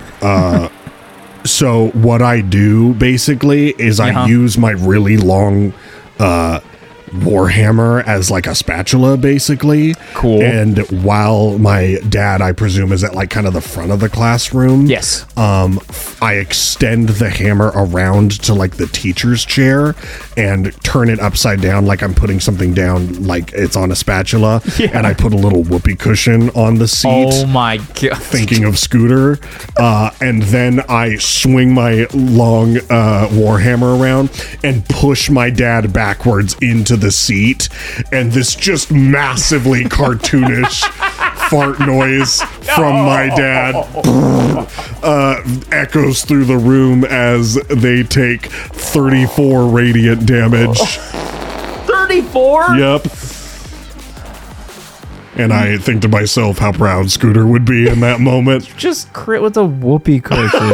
so what I do basically is Uh-huh. I use my really long uh, Warhammer as like a spatula, basically. Cool. And while my dad, I presume, is at like kind of the front of the classroom. Yes. Um, I extend the hammer around to like the teacher's chair and turn it upside down, like I'm putting something down, like it's on a spatula. Yeah. And I put a little whoopee cushion on the seat. Oh my God. Thinking of Scooter, uh, and then I swing my long uh, warhammer around and push my dad backwards into the seat, and this just massively cartoonish fart noise from my dad uh, echoes through the room as they take thirty-four radiant damage. thirty-four? Yep. And I think to myself how proud Scooter would be in that moment. Just crit with a whoopee cushion.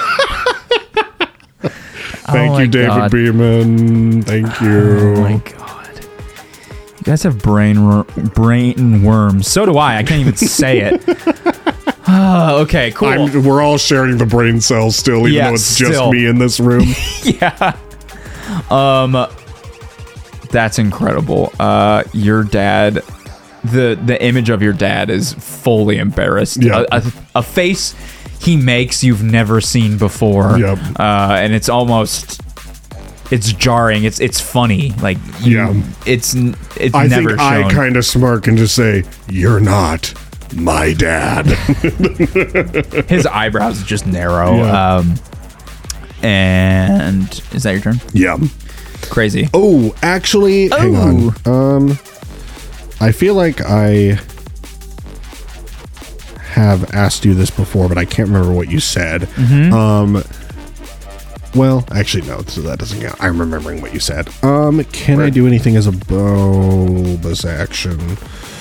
Thank Oh you, my David God. Beeman. Thank you. Oh my god. You guys have brain wor- brain worms. So do I. I can't even say it. Ah, okay, cool. I'm, we're all sharing the brain cells still, even Yeah, though it's still. just me in this room. Yeah. Um that's incredible. Uh your dad the the image of your dad is fully embarrassed. Yeah. A, a, a face he makes you've never seen before. Yep. Uh and it's almost it's jarring. It's it's funny. Like you, Yeah. it's n- it's I never think shown. I kind of smirk and just say, "You're not my dad." His eyebrows just narrow. Yeah. Um and is that your turn? Yeah. Crazy. Oh, actually, hang on. Oh. Um, I feel like I have asked you this before, but I can't remember what you said. Mm-hmm. Um, well, actually, no, so that doesn't count. I'm remembering what you said. Um, can I do anything as a bonus action?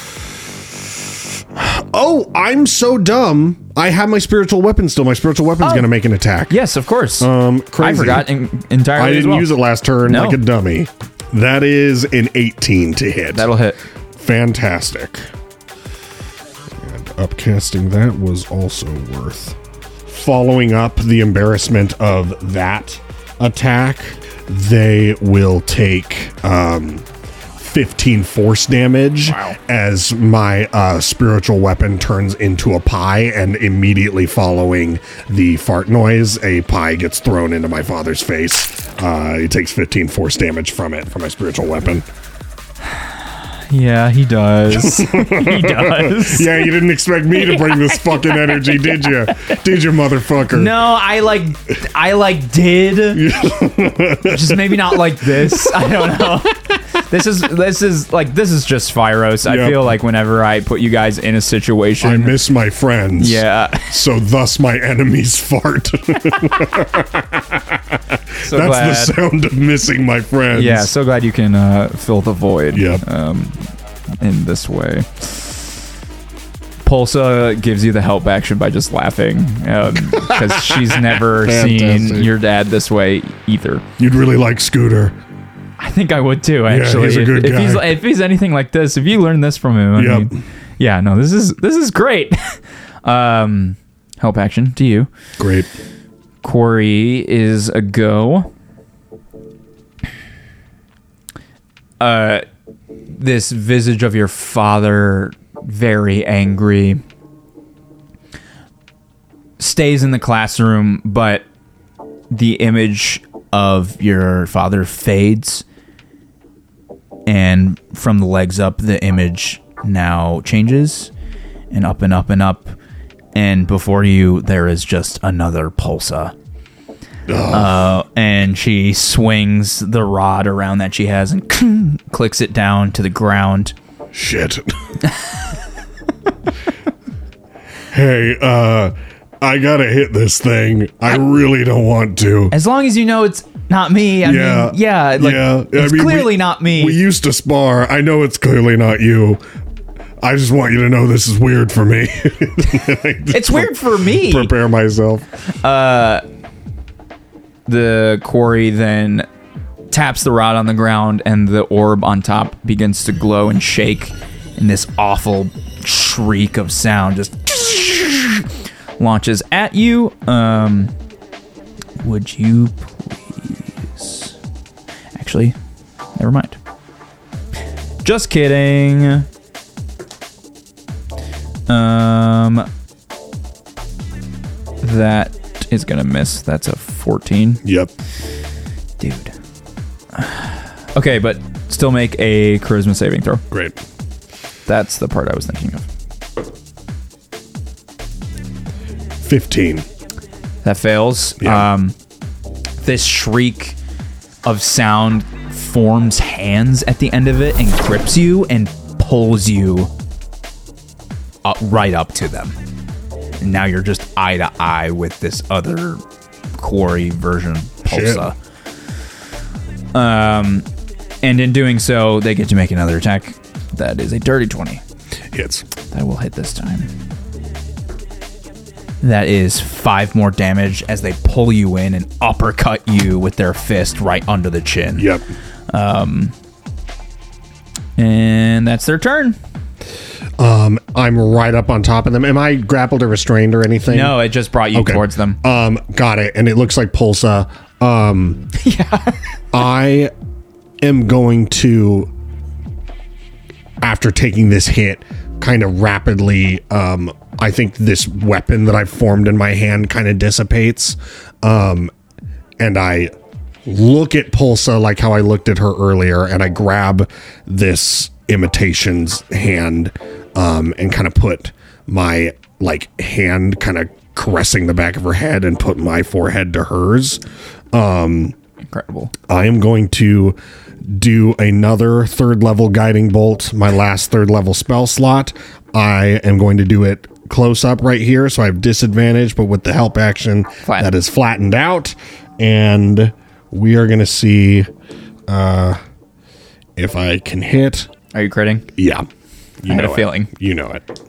Oh, I'm so dumb. I have my spiritual weapon still. My spiritual weapon's Oh. going to make an attack. Yes, of course. Um, crazy. I forgot en- entirely. I as didn't well. use it last turn No. like a dummy. That is an eighteen to hit. That'll hit. Fantastic. And upcasting that was also worth. Following up the embarrassment of that attack, they will take um, fifteen force damage Wow. as my uh, spiritual weapon turns into a pie, and immediately following the fart noise, a pie gets thrown into my father's face. Uh, he takes fifteen force damage from it, from my spiritual weapon. Yeah, he does. he does. Yeah, you didn't expect me to bring this fucking energy, did you? Did you, motherfucker? No, I like, I like did. Just maybe not like this. I don't know. This is this is like this is just Spyros. I Yep. feel like whenever I put you guys in a situation, I miss my friends. yeah. So thus my enemies fart. So That's glad. the sound of missing my friends. Yeah, so glad you can uh, fill the void. Yep. Um, in this way. Pulsa gives you the help action by just laughing because she's never seen Fantastic. your dad this way either. You'd really like Scooter. I think I would too. Actually, he's a if, good if he's guy. if he's anything like this, if you learn this from him, I Yep. mean, yeah, no, this is this is great. um, help action to you. Great. Corey is a go. Uh, this visage of your father, very angry, stays in the classroom, but the image of your father fades, and from the legs up, the image now changes, and up and up and up, and before you, there is just another Pulsa. Uh, and she swings the rod around that she has and clicks it down to the ground. Shit. Hey, uh, I gotta hit this thing. I really don't want to. As long as you know it's not me. I Yeah. mean, yeah, like, Yeah. I it's mean, clearly we- not me. We used to spar. I know it's clearly not you. I just want you to know this is weird for me. it's weird for me. Prepare myself. The quarry then taps the rod on the ground, and the orb on top begins to glow and shake, and this awful shriek of sound just launches at you. Um, would you please? Actually, never mind. Just kidding. Um, that is gonna miss. That's a fourteen. Yep. Dude. Okay, but still make a charisma saving throw. Great. That's the part I was thinking of. fifteen. That fails. Yeah. Um, this shriek of sound forms hands at the end of it and grips you and pulls you up, right up to them. And now you're just eye to eye with this other quarry version Pulsa. Shit. Um, and in doing so, they get to make another attack. That is a dirty twenty. Hits. That will hit this time. That is five more damage as they pull you in and uppercut you with their fist right under the chin. Yep. Um, and that's their turn. Um, I'm right up on top of them. Am I grappled or restrained or anything? No, it just brought you okay. towards them. Um, got it. And it looks like Pulsa. Um, yeah. I am going to, after taking this hit, kind of rapidly, um, I think this weapon that I've formed in my hand kind of dissipates. Um, and I look at Pulsa like how I looked at her earlier, and I grab this imitation's hand, um, and kind of put my like hand kind of caressing the back of her head and put my forehead to hers. Um, Incredible. I am going to do another third level guiding bolt, my last third level spell slot. I am going to do it close up right here, so I have disadvantage, but with the help action Flat. that is flattened out, and we are going to see uh, if I can hit. Are you critting? Yeah. You I had know a it. feeling. You know it.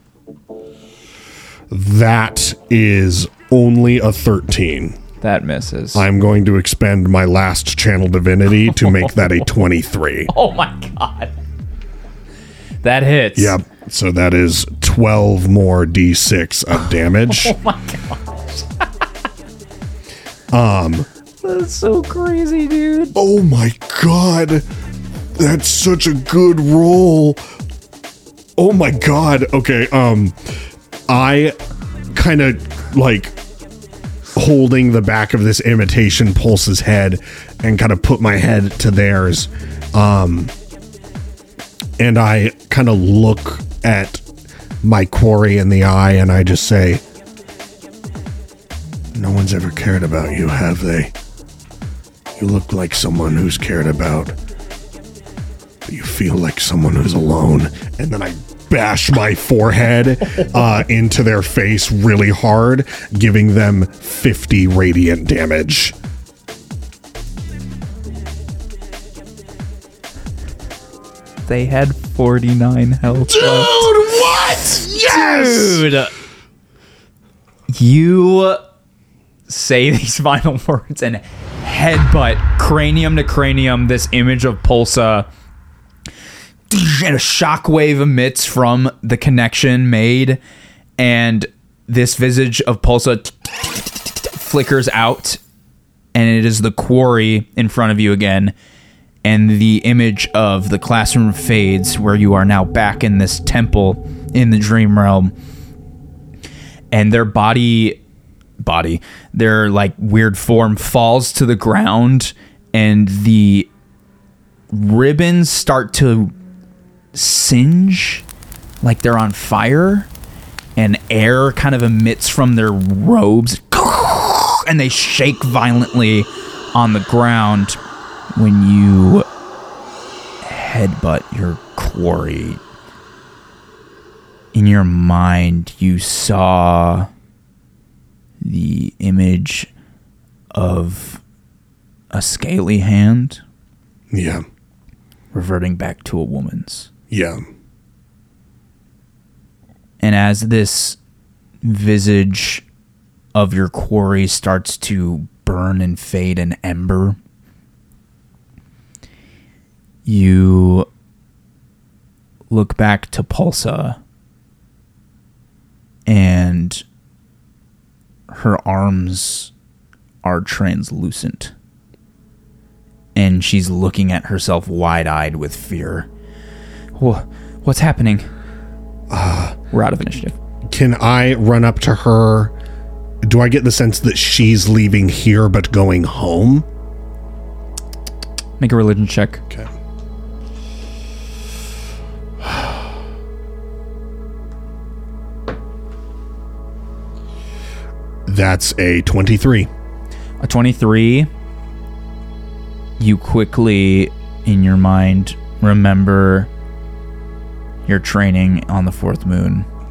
That is only a thirteen. That misses. I'm going to expend my last channel divinity to make that a twenty-three. Oh my god. That hits. Yep. So that is twelve more d six of damage. Oh my gosh. um, That's so crazy, dude. Oh my god. That's such a good roll. Oh my god. Okay, um I kind of like holding the back of this imitation Pulse's head and kind of put my head to theirs. Um and I kind of look at my quarry in the eye and I just say, no one's ever cared about you, have they? You look like someone who's cared about, but you feel like someone who's alone. And then I bash my forehead uh, into their face really hard, giving them fifty radiant damage. They had forty-nine health Dude, left. what? Yes! Dude. You say these final words and headbutt cranium to cranium this image of Pulsa. And a shockwave emits from the connection made, and this visage of Pulsa flickers out, and it is the quarry in front of you again, and the image of the classroom fades, where you are now back in this temple in the dream realm, and their body, body, their like weird form falls to the ground, and the ribbons start to singe like they're on fire, and air kind of emits from their robes, and they shake violently on the ground when you headbutt your quarry. In your mind, you saw the image of a scaly hand. Yeah. Reverting back to a woman's. Yeah. And as this visage of your quarry starts to burn and fade and ember, you look back to Pulsa, and her arms are translucent, and she's looking at herself wide-eyed with fear. What's happening? Uh, We're out of initiative. Can I run up to her? Do I get the sense that she's leaving here but going home? Make a religion check. Okay. That's a twenty-three. A twenty-three. You quickly, in your mind, remember your training on the fourth moon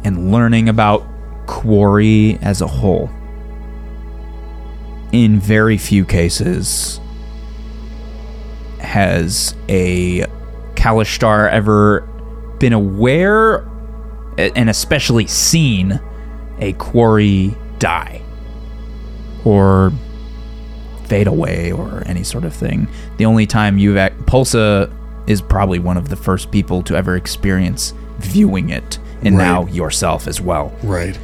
and learning about Quarry as a whole, in very few cases has a Kalashtar ever been aware and especially seen a Quarry die or fade away or any sort of thing. The only time you've act- Pulsa is probably one of the first people to ever experience viewing it, and Right. now yourself as well. Right.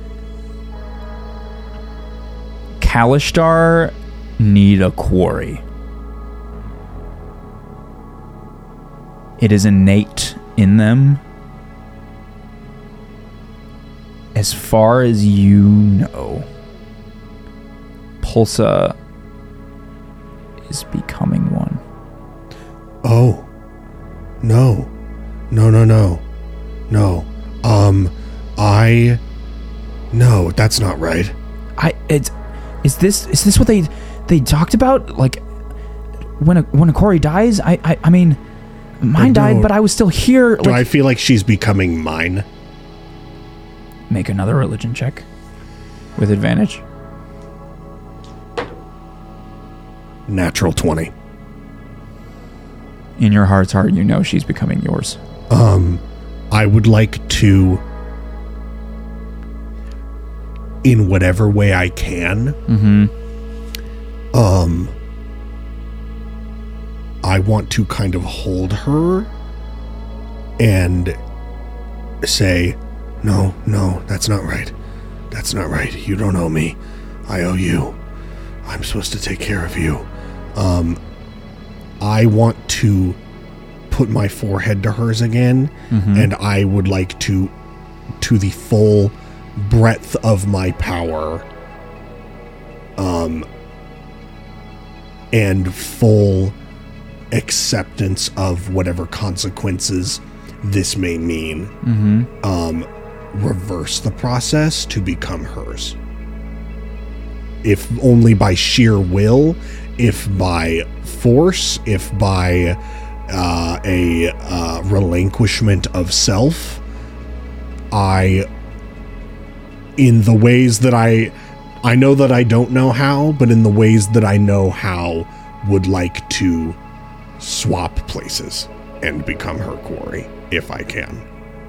Kalashtar need a quarry. It is innate in them. As far as you know, Pulsa is becoming one. Oh. No. No, no, no. No. Um, I... No, that's not right. I it's is this is this what they they talked about? Like when a when a quarry dies? I I, I mean mine no. died, but I was still here. Do Like, I feel like she's becoming mine? make another religion check with advantage. Natural twenty. In your heart's heart, you know she's becoming yours. Um, I would like to, in whatever way I can, Mm-hmm. um, I want to kind of hold her and say, no, no, that's not right. That's not right. You don't owe me. I owe you. I'm supposed to take care of you. Um, I want to put my forehead to hers again, Mm-hmm. and I would like to, to the full breadth of my power, um, and full acceptance of whatever consequences this may mean, Mm-hmm. um, reverse the process to become hers. If only by sheer will, if by force, if by uh, a uh, relinquishment of self, I, in the ways that I, I know that I don't know how, but in the ways that I know how, would like to swap places and become her quarry, if I can.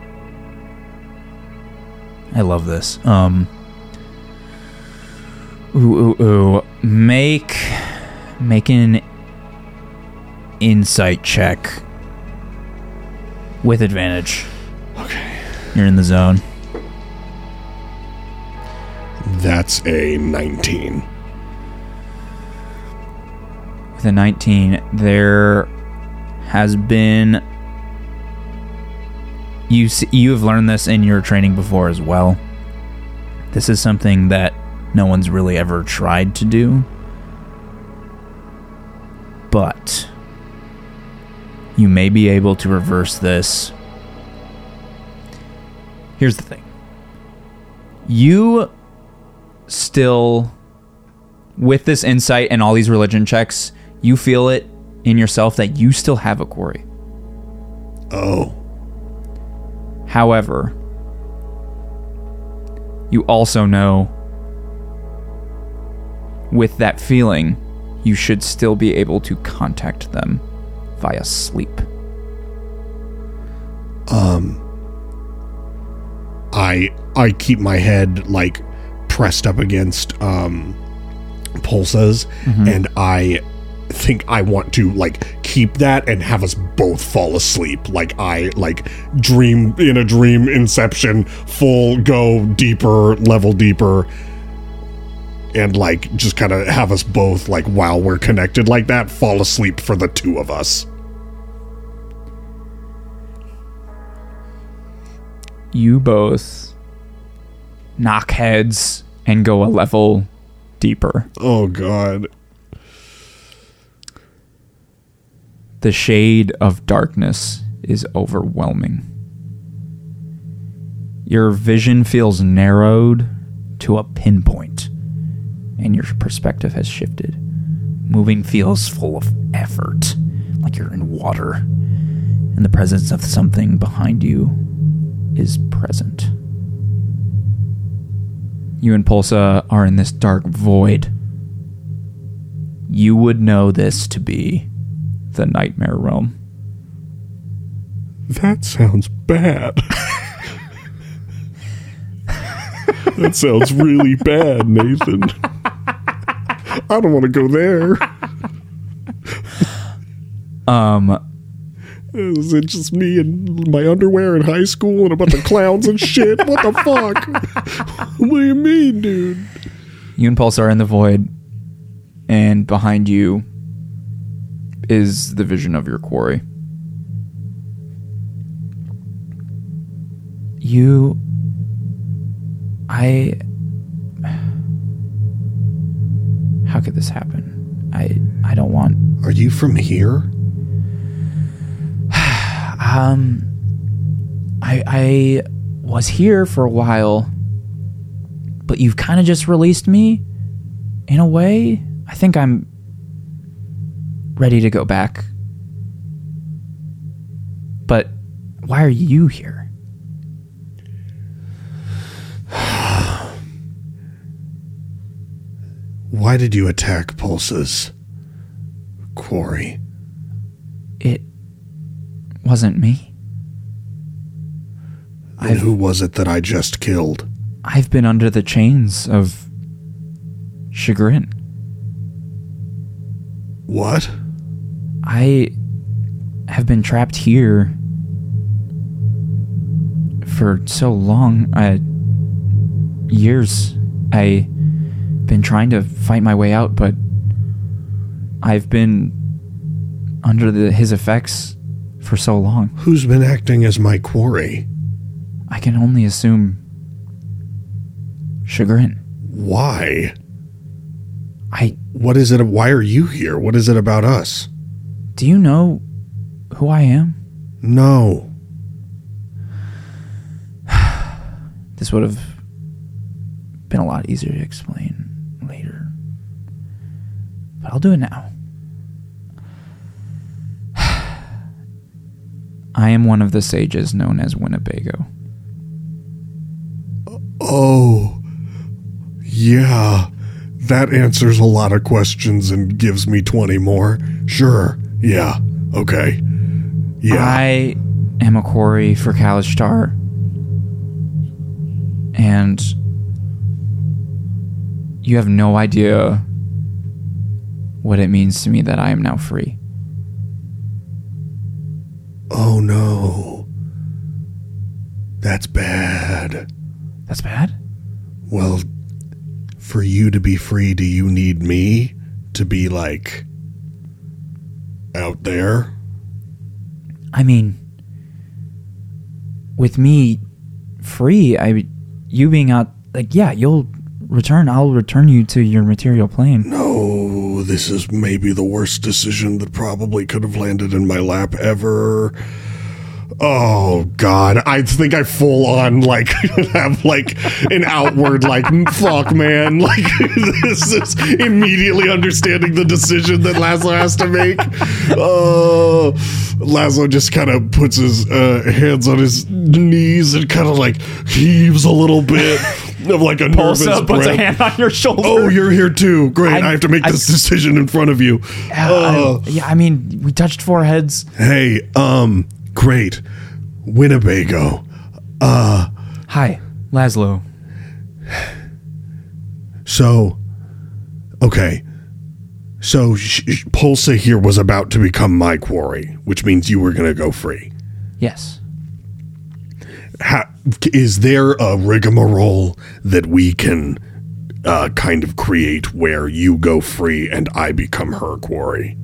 I love this. Um. Ooh, ooh, ooh. Make make an insight check with advantage. Okay. You're in the zone. That's a nineteen. With a nineteen, there has been. You see, you have learned this in your training before as well. This is something that no one's really ever tried to do. But you may be able to reverse this. Here's the thing. You still, with this insight and all these religion checks, you feel it in yourself that you still have a quarry. Oh. However, you also know with that feeling, you should still be able to contact them via sleep. Um, I I keep my head like pressed up against um Pulsa's, Mm-hmm. and I think I want to like keep that and have us both fall asleep. Like I like dream in a dream inception, full go deeper, level deeper. And like just kind of have us both, like while we're connected like that, fall asleep for the two of us. You both knock heads and go a level deeper. Oh god. The shade of darkness is overwhelming. Your vision feels narrowed to a pinpoint, and your perspective has shifted. Moving feels full of effort, like you're in water, and the presence of something behind you is present. you and Pulsa are in this dark void. You would know this to be the Nightmare Realm. That sounds bad. That sounds really bad, Nathan. I don't want to go there. Um, Is it just me and my underwear in high school and a bunch of clowns and shit? What the fuck? What do you mean, dude? you and Pulsa are in the void, and behind you is the vision of your quarry. You... I... How could this happen? I I don't want... Are you from here? Um... I I was here for a while, but you've kind of just released me, in a way. I think I'm ready to go back. But why are you here? Why did you attack Pulse's quarry? It wasn't me. And who was it that I just killed? I've been under the chains of chagrin. What? I have been trapped here for so long. I, years. I've been trying to fight my way out, but I've been under the, his effects for so long. Who's been acting as my quarry? I can only assume chagrin. Why? I... What is it? Why are you here? What is it about us? Do you know who I am? No. This would have been a lot easier to explain later. But I'll do it now. I am one of the sages known as Winnebago. Oh, yeah. That answers a lot of questions and gives me twenty more. Sure. Yeah. Okay. Yeah. I am a quarry for Kalishtar. And you have no idea what it means to me that I am now free. Oh no. That's bad. That's bad? Well, for you to be free, do you need me to be, like, out there? I mean, with me free, I, you being out, like, yeah, you'll return, I'll return you to your material plane. No, this is maybe the worst decision that probably could have landed in my lap ever. Oh God, I think I full on like have like an outward like fuck man, like this is immediately understanding the decision that Laszlo has to make. Oh, Laszlo just kind of puts his uh, hands on his knees and kind of like heaves a little bit of like a nervous Pulsa puts breath. a hand on your shoulder. Oh, you're here too. Great, I'm- I have to make I'm- this decision in front of you. Uh, I- yeah, I mean, we touched foreheads. Hey, um, great. Winnebago. Uh, Hi, Laszlo. so, okay. So, sh- sh- Pulsa here was about to become my quarry, which means you were going to go free. Yes. Ha- is there a rigmarole that we can uh, kind of create where you go free and I become her quarry?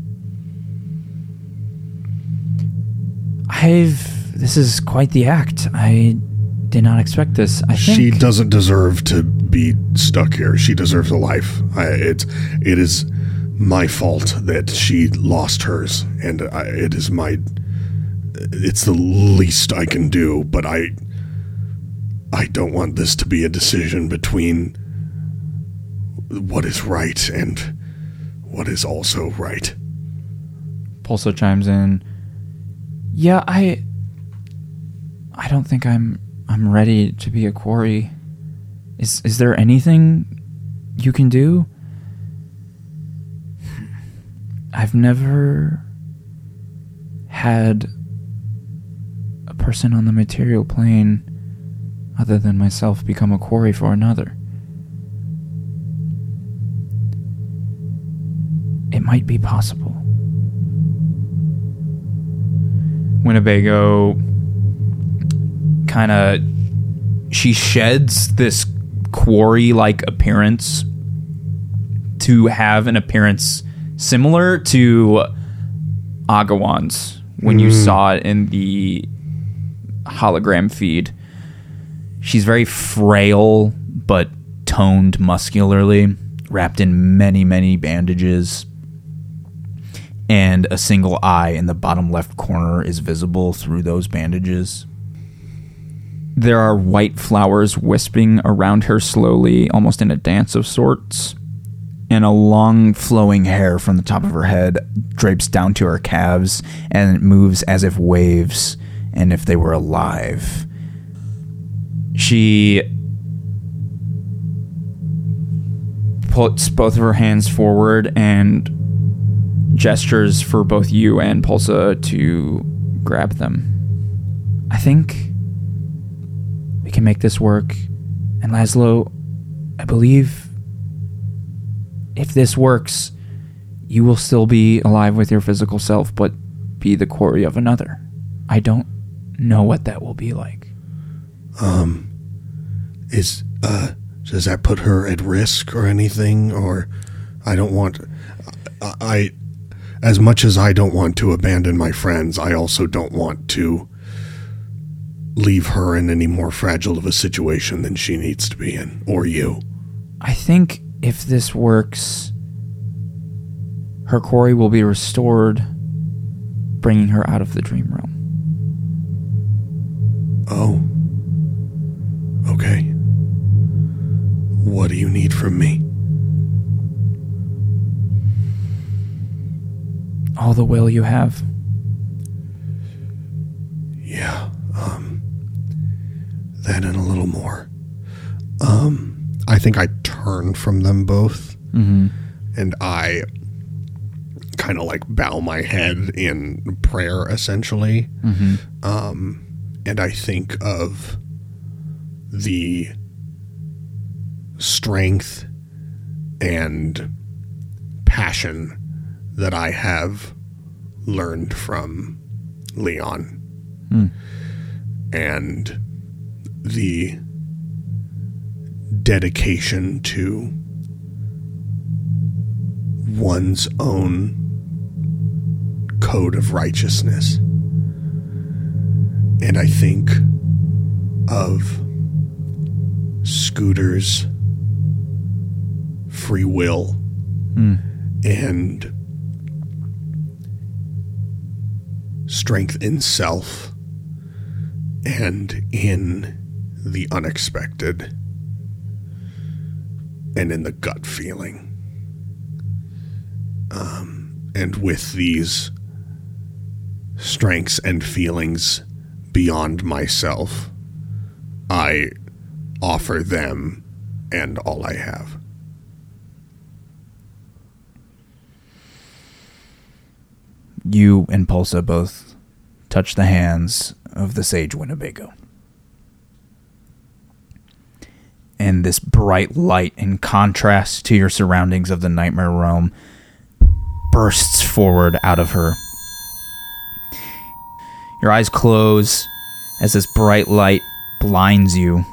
I've... This is quite the act. I did not expect this. I think... She doesn't deserve to be stuck here. She deserves a life. I, it's it is my fault that she lost hers, and I, it is my. It's the least I can do, but I. I don't want this to be a decision between what is right and what is also right. Pulsa chimes in. Yeah, I... I don't think I'm I'm ready to be a quarry. Is is there anything you can do? I've never had a person on the material plane other than myself become a quarry for another. It might be possible. Winnebago kind of, she sheds this quarry-like appearance to have an appearance similar to Agawan's when mm. you saw it in the hologram feed. She's very frail but toned muscularly, wrapped in many, many bandages, and a single eye in the bottom left corner is visible through those bandages. There are white flowers wisping around her slowly, almost in a dance of sorts, and a long flowing hair from the top of her head drapes down to her calves, and it moves as if waves and if they were alive. She puts both of her hands forward and gestures for both you and Pulsa to grab them. I think we can make this work. And Laszlo, I believe if this works, you will still be alive with your physical self, but be the quarry of another. I don't know what that will be like. Um, is, uh, does that put her at risk or anything? Or I don't want, I, I as much as I don't want to abandon my friends, I also don't want to leave her in any more fragile of a situation than she needs to be in, or you. I think if this works, her quarry will be restored, bringing her out of the dream realm. Oh. Okay. What do you need from me? All the will you have. Yeah, um, that and a little more. Um, I think I turn from them both, mm-hmm. and I kind of like bow my head in prayer, essentially. Mm-hmm. Um, and I think of the strength and passion that I have learned from Leon. Mm. And the dedication to one's own code of righteousness. And I think of Scooter's free will mm. and strength in self and in the unexpected and in the gut feeling. Um, and with these strengths and feelings beyond myself, I offer them and all I have. You and Pulsa both touch the hands of the Sage Winnebago. And this bright light, in contrast to your surroundings of the Nightmare Realm, bursts forward out of her. Your eyes close as this bright light blinds you.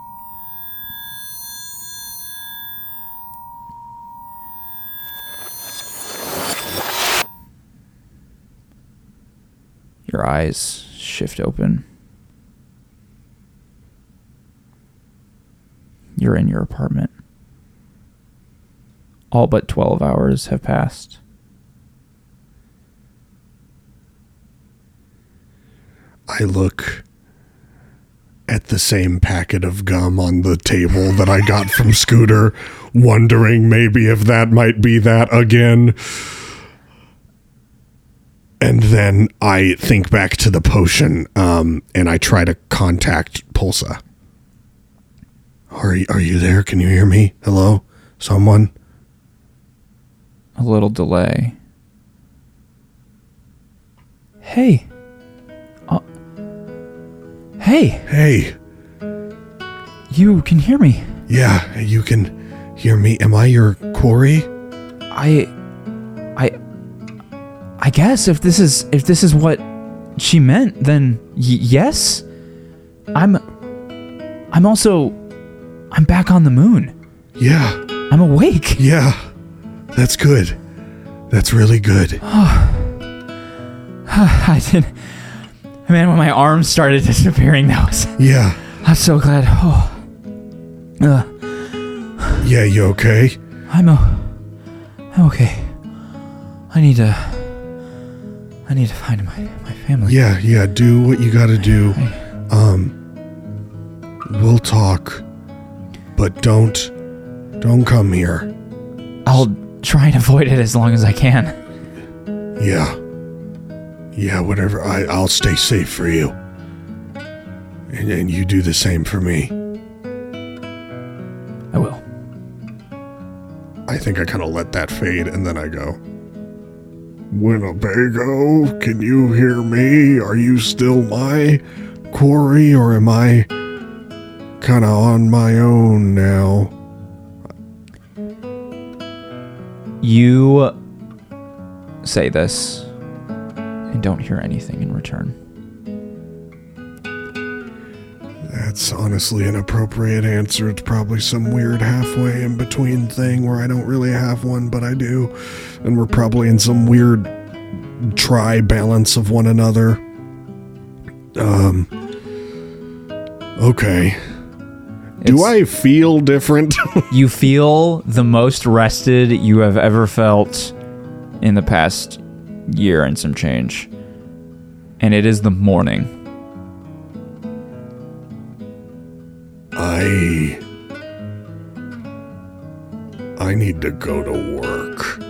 Your eyes shift open. You're in your apartment. All but twelve hours have passed. I look at the same packet of gum on the table that I got from Scooter, wondering maybe if that might be that again. And then I think back to the potion, um, and I try to contact Pulsa. Are you, are you there? Can you hear me? Hello? Someone? A little delay. Hey. Uh, hey. Hey. You can hear me. Yeah, you can hear me. Am I your quarry? I I I guess if this is if this is what she meant, then y- yes. I'm I'm also I'm back on the moon. Yeah. I'm awake. Yeah. That's good. That's really good. I did. Man, when my arms started disappearing, that was. Yeah. I'm so glad. Oh. Uh, Yeah, you okay? I'm o- I'm okay. I need to. I need to find my my family. Yeah, yeah, do what you gotta do. Um, we'll talk, but don't, don't come here. I'll try and avoid it as long as I can. Yeah. Yeah, whatever. I, I'll stay safe for you. And, and you do the same for me. I will. I think I kind of let that fade, and then I go, Winnebago, can you hear me? Are you still my quarry, or am I kind of on my own now? You say this and don't hear anything in return. That's honestly an appropriate answer. It's probably some weird halfway in between thing where I don't really have one, but I do. And we're probably in some weird tri-balance of one another. Um. Okay. Do It's- I feel different? You feel the most rested you have ever felt in the past year and some change. And it is the morning. I... I need to go to work.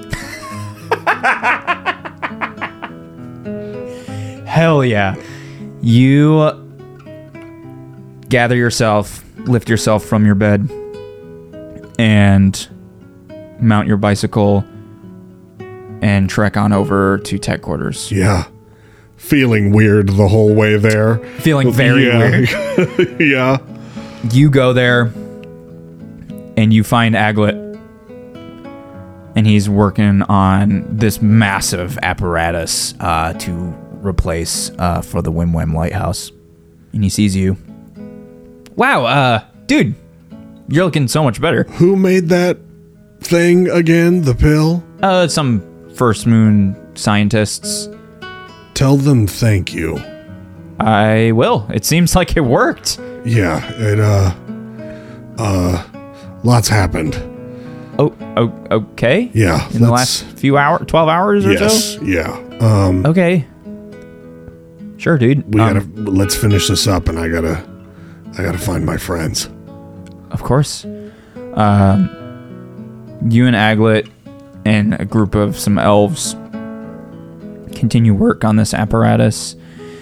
Hell yeah. You gather yourself, lift yourself from your bed, and mount your bicycle and trek on over to tech quarters. Yeah. Feeling weird the whole way there. Feeling very Yeah. weird. Yeah. You go there and you find Aglet, and he's working on this massive apparatus uh, to replace uh, for the Wim Wim Lighthouse. And he sees you. Wow, uh, dude, you're looking so much better. Who made that thing again? The pill? Uh, some First Moon scientists. Tell them thank you. I will. It seems like it worked. Yeah, it, uh, uh, lots happened. Oh, oh okay. Yeah. In the let's- last few hours, twelve hours or Yes, so? yeah. Um, Okay. Sure, dude. we Um, gotta, let's finish this up, and I gotta, I gotta find my friends. Of course. Um, you and Aglet and a group of some elves continue work on this apparatus.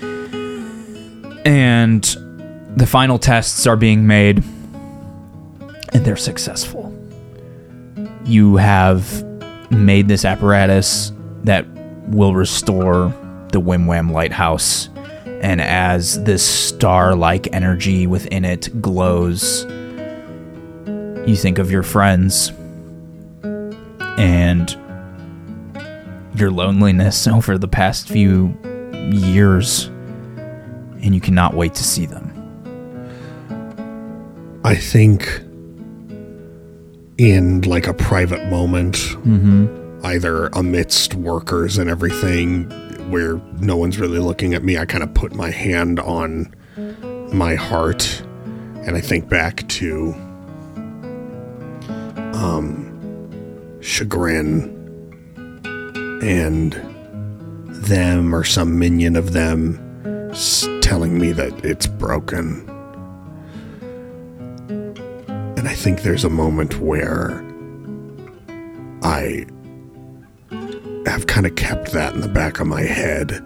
And the final tests are being made, and they're successful. You have made this apparatus that will restore the Wim Wam Lighthouse. And as this star-like energy within it glows, you think of your friends and your loneliness over the past few years, and you cannot wait to see them. I think in like a private moment, Mm-hmm. either amidst workers and everything, where no one's really looking at me, I kind of put my hand on my heart, and I think back to um, Chagrin and them, or some minion of them, s- telling me that it's broken. And I think there's a moment where I have kind of kept that in the back of my head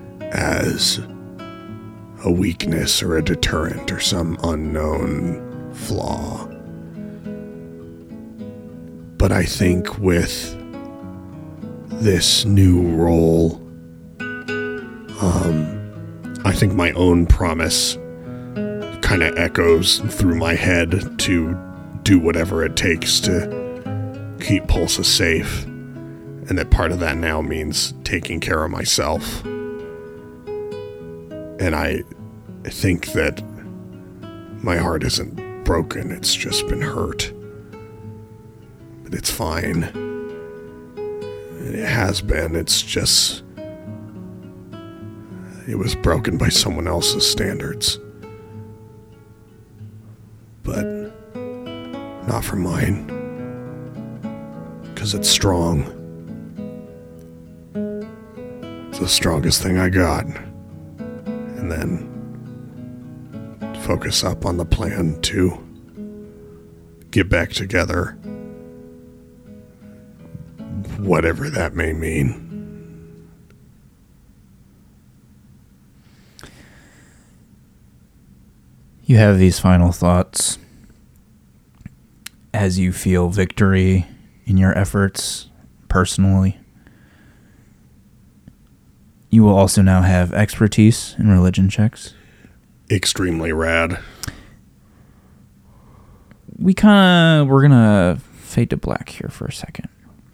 as a weakness or a deterrent or some unknown flaw. But I think with this new role, um, I think my own promise kind of echoes through my head to do whatever it takes to keep Pulsa safe. And that part of that now means taking care of myself. And I think that my heart isn't broken, it's just been hurt. But it's fine. It has been, it's just... it was broken by someone else's standards. But not for mine. Because it's strong. It's the strongest thing I got. And then focus up on the plan to get back together, whatever that may mean. You have these final thoughts as you feel victory in your efforts personally. You will also now have expertise in religion checks. Extremely rad. We kind of, we're going to fade to black here for a second.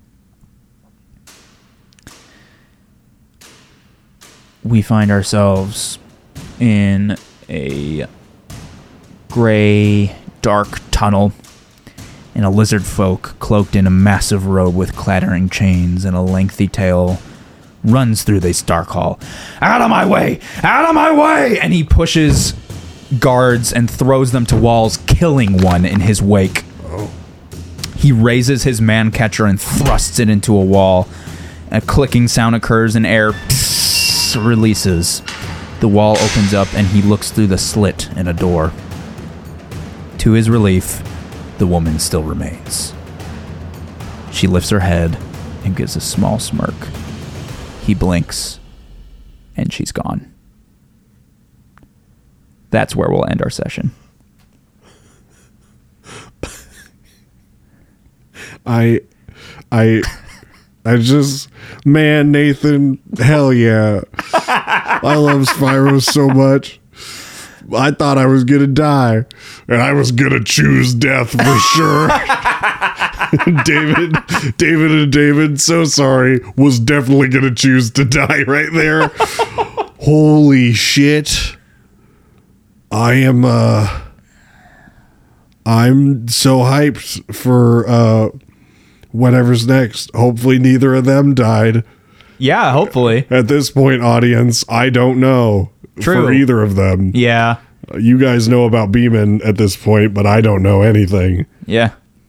We find ourselves in a gray, dark tunnel, and a lizard folk cloaked in a massive robe with clattering chains and a lengthy tail runs through this dark hall. Out of my way! Out of my way! And he pushes guards and throws them to walls, killing one in his wake. Oh. He raises his man catcher and thrusts it into a wall. A clicking sound occurs and air pss, releases. The wall opens up and he looks through the slit in a door. To his relief, the woman still remains. She lifts her head and gives a small smirk. He blinks, and she's gone. That's where we'll end our session. I, I, I just, man, Nathan, hell yeah. I love Spyro so much. I thought I was gonna die, and I was gonna choose death for sure. David, David and David, so sorry, was definitely gonna choose to die right there. Holy shit. I am, uh, I'm so hyped for, uh, whatever's next. Hopefully neither of them died. Yeah, hopefully. At this point, audience, I don't know. True. For either of them. Yeah. You guys know about Beeman at this point, but I don't know anything. Yeah.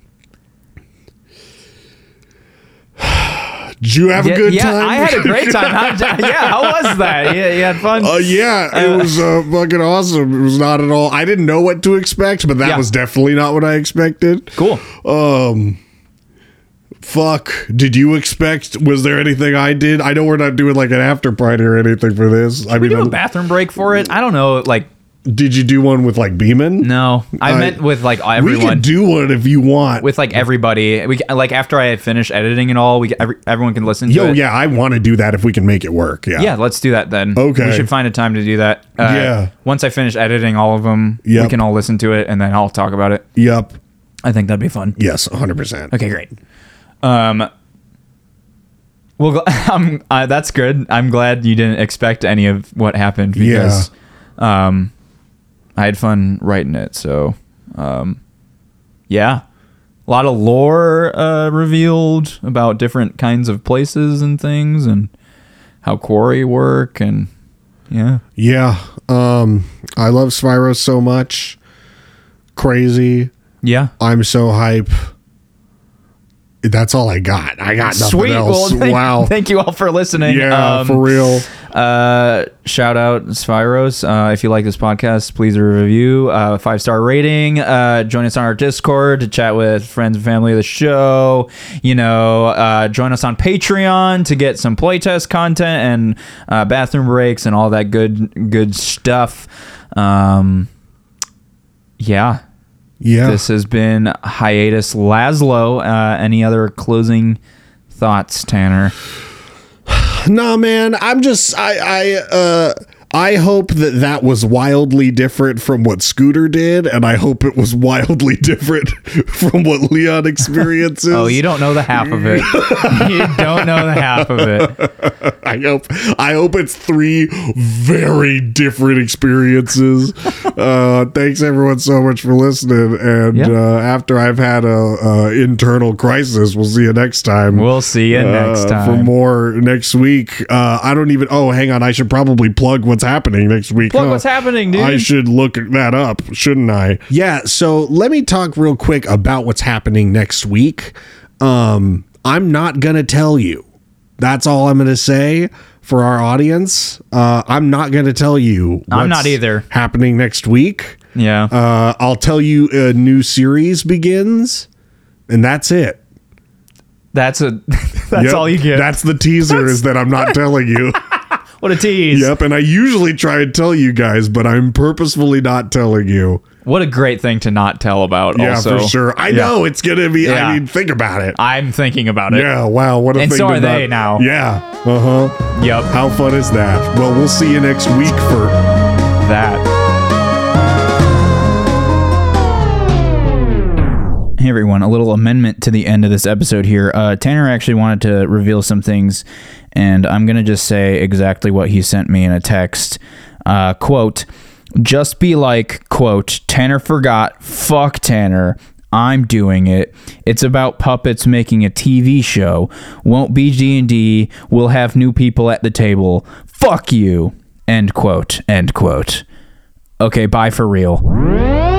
Did you have yeah, a good yeah, time? I had a great time. How, yeah, how was that? Yeah, you had fun? Uh, yeah, it Uh, was uh, fucking awesome. It was not at all. I didn't know what to expect, but that Yeah. was definitely not what I expected. Cool. Um, fuck. Did you expect? Was there anything I did? I know we're not doing like an after party or anything for this. I we mean, do a I'm- bathroom break for it? I don't know. Like, did you do one with like Beeman? no. I, I- meant with like We everyone. can do one if you want. with like everybody. We like after I finish editing and all, we every, everyone can listen to Yo, it. yeah, I want to do that if we can make it work. Yeah. Yeah, let's do that then. Okay. We should find a time to do that. Uh, Yeah. Once I finish editing all of them, we Yep. can all listen to it and then I'll talk about it. Yep. I think that'd be fun. Yes, one hundred percent. Okay, great. Um, well, I'm, uh, that's good. I'm glad you didn't expect any of what happened because um, I had fun writing it. So, um, yeah. A lot of lore uh, revealed about different kinds of places and things and how quarry work and yeah. Yeah. Um, I love Spyro so much. Crazy. Yeah. I'm so hype. That's all I got. I got nothing Sweet. else. Well, thank, Wow. thank you all for listening. Yeah, Um, for real. Uh, shout out Spyros. Uh, if you like this podcast, please review, uh, five star rating. Uh, join us on our Discord to chat with friends and family of the show. You know, uh, join us on Patreon to get some playtest content and uh, bathroom breaks and all that good good stuff. Um, yeah. Yeah. This has been Hiatus Laszlo. Uh, any other closing thoughts, Tanner? Nah, man. I'm just I I uh I hope that that was wildly different from what Scooter did, and I hope it was wildly different from what Leon experiences. Oh, you don't know the half of it. You don't know the half of it. I hope I hope it's three very different experiences. Uh, thanks everyone so much for listening. And Yep. uh, after I've had a, a internal crisis, we'll see you next time. We'll see you next Uh, time. for more next week. Uh, I don't even. Oh, hang on. I should probably plug what's happening next week. Plug huh? what's happening, dude. I should look that up, shouldn't I? Yeah. So let me talk real quick about what's happening next week. Um, I'm not gonna tell you. That's all I'm gonna say for our audience. Uh, I'm not gonna tell you. I'm not what's either. Happening next week. Yeah. Uh, I'll tell you a new series begins, and that's it. That's a. That's Yep. all you get. That's the teaser. Is that I'm not telling you. What a tease. Yep, and I usually try and tell you guys, but I'm purposefully not telling you. What a great thing to not tell about. Yeah, also. for sure. I Yeah. know it's gonna be. Yeah. I mean, think about it. I'm thinking about it. Yeah. Wow. What a And thing. so to are not- they now. Yeah. Uh huh. Yep. How fun is that? Well, we'll see you next week for. That. Hey everyone, a little amendment to the end of this episode here. Uh, Tanner actually wanted to reveal some things, and I'm going to just say exactly what he sent me in a text. Uh, quote, just be like, quote, Tanner forgot, fuck Tanner, I'm doing it. It's about puppets making a T V show. Won't be D and D, we'll have new people at the table. Fuck you, end quote, end quote. Okay, bye for real.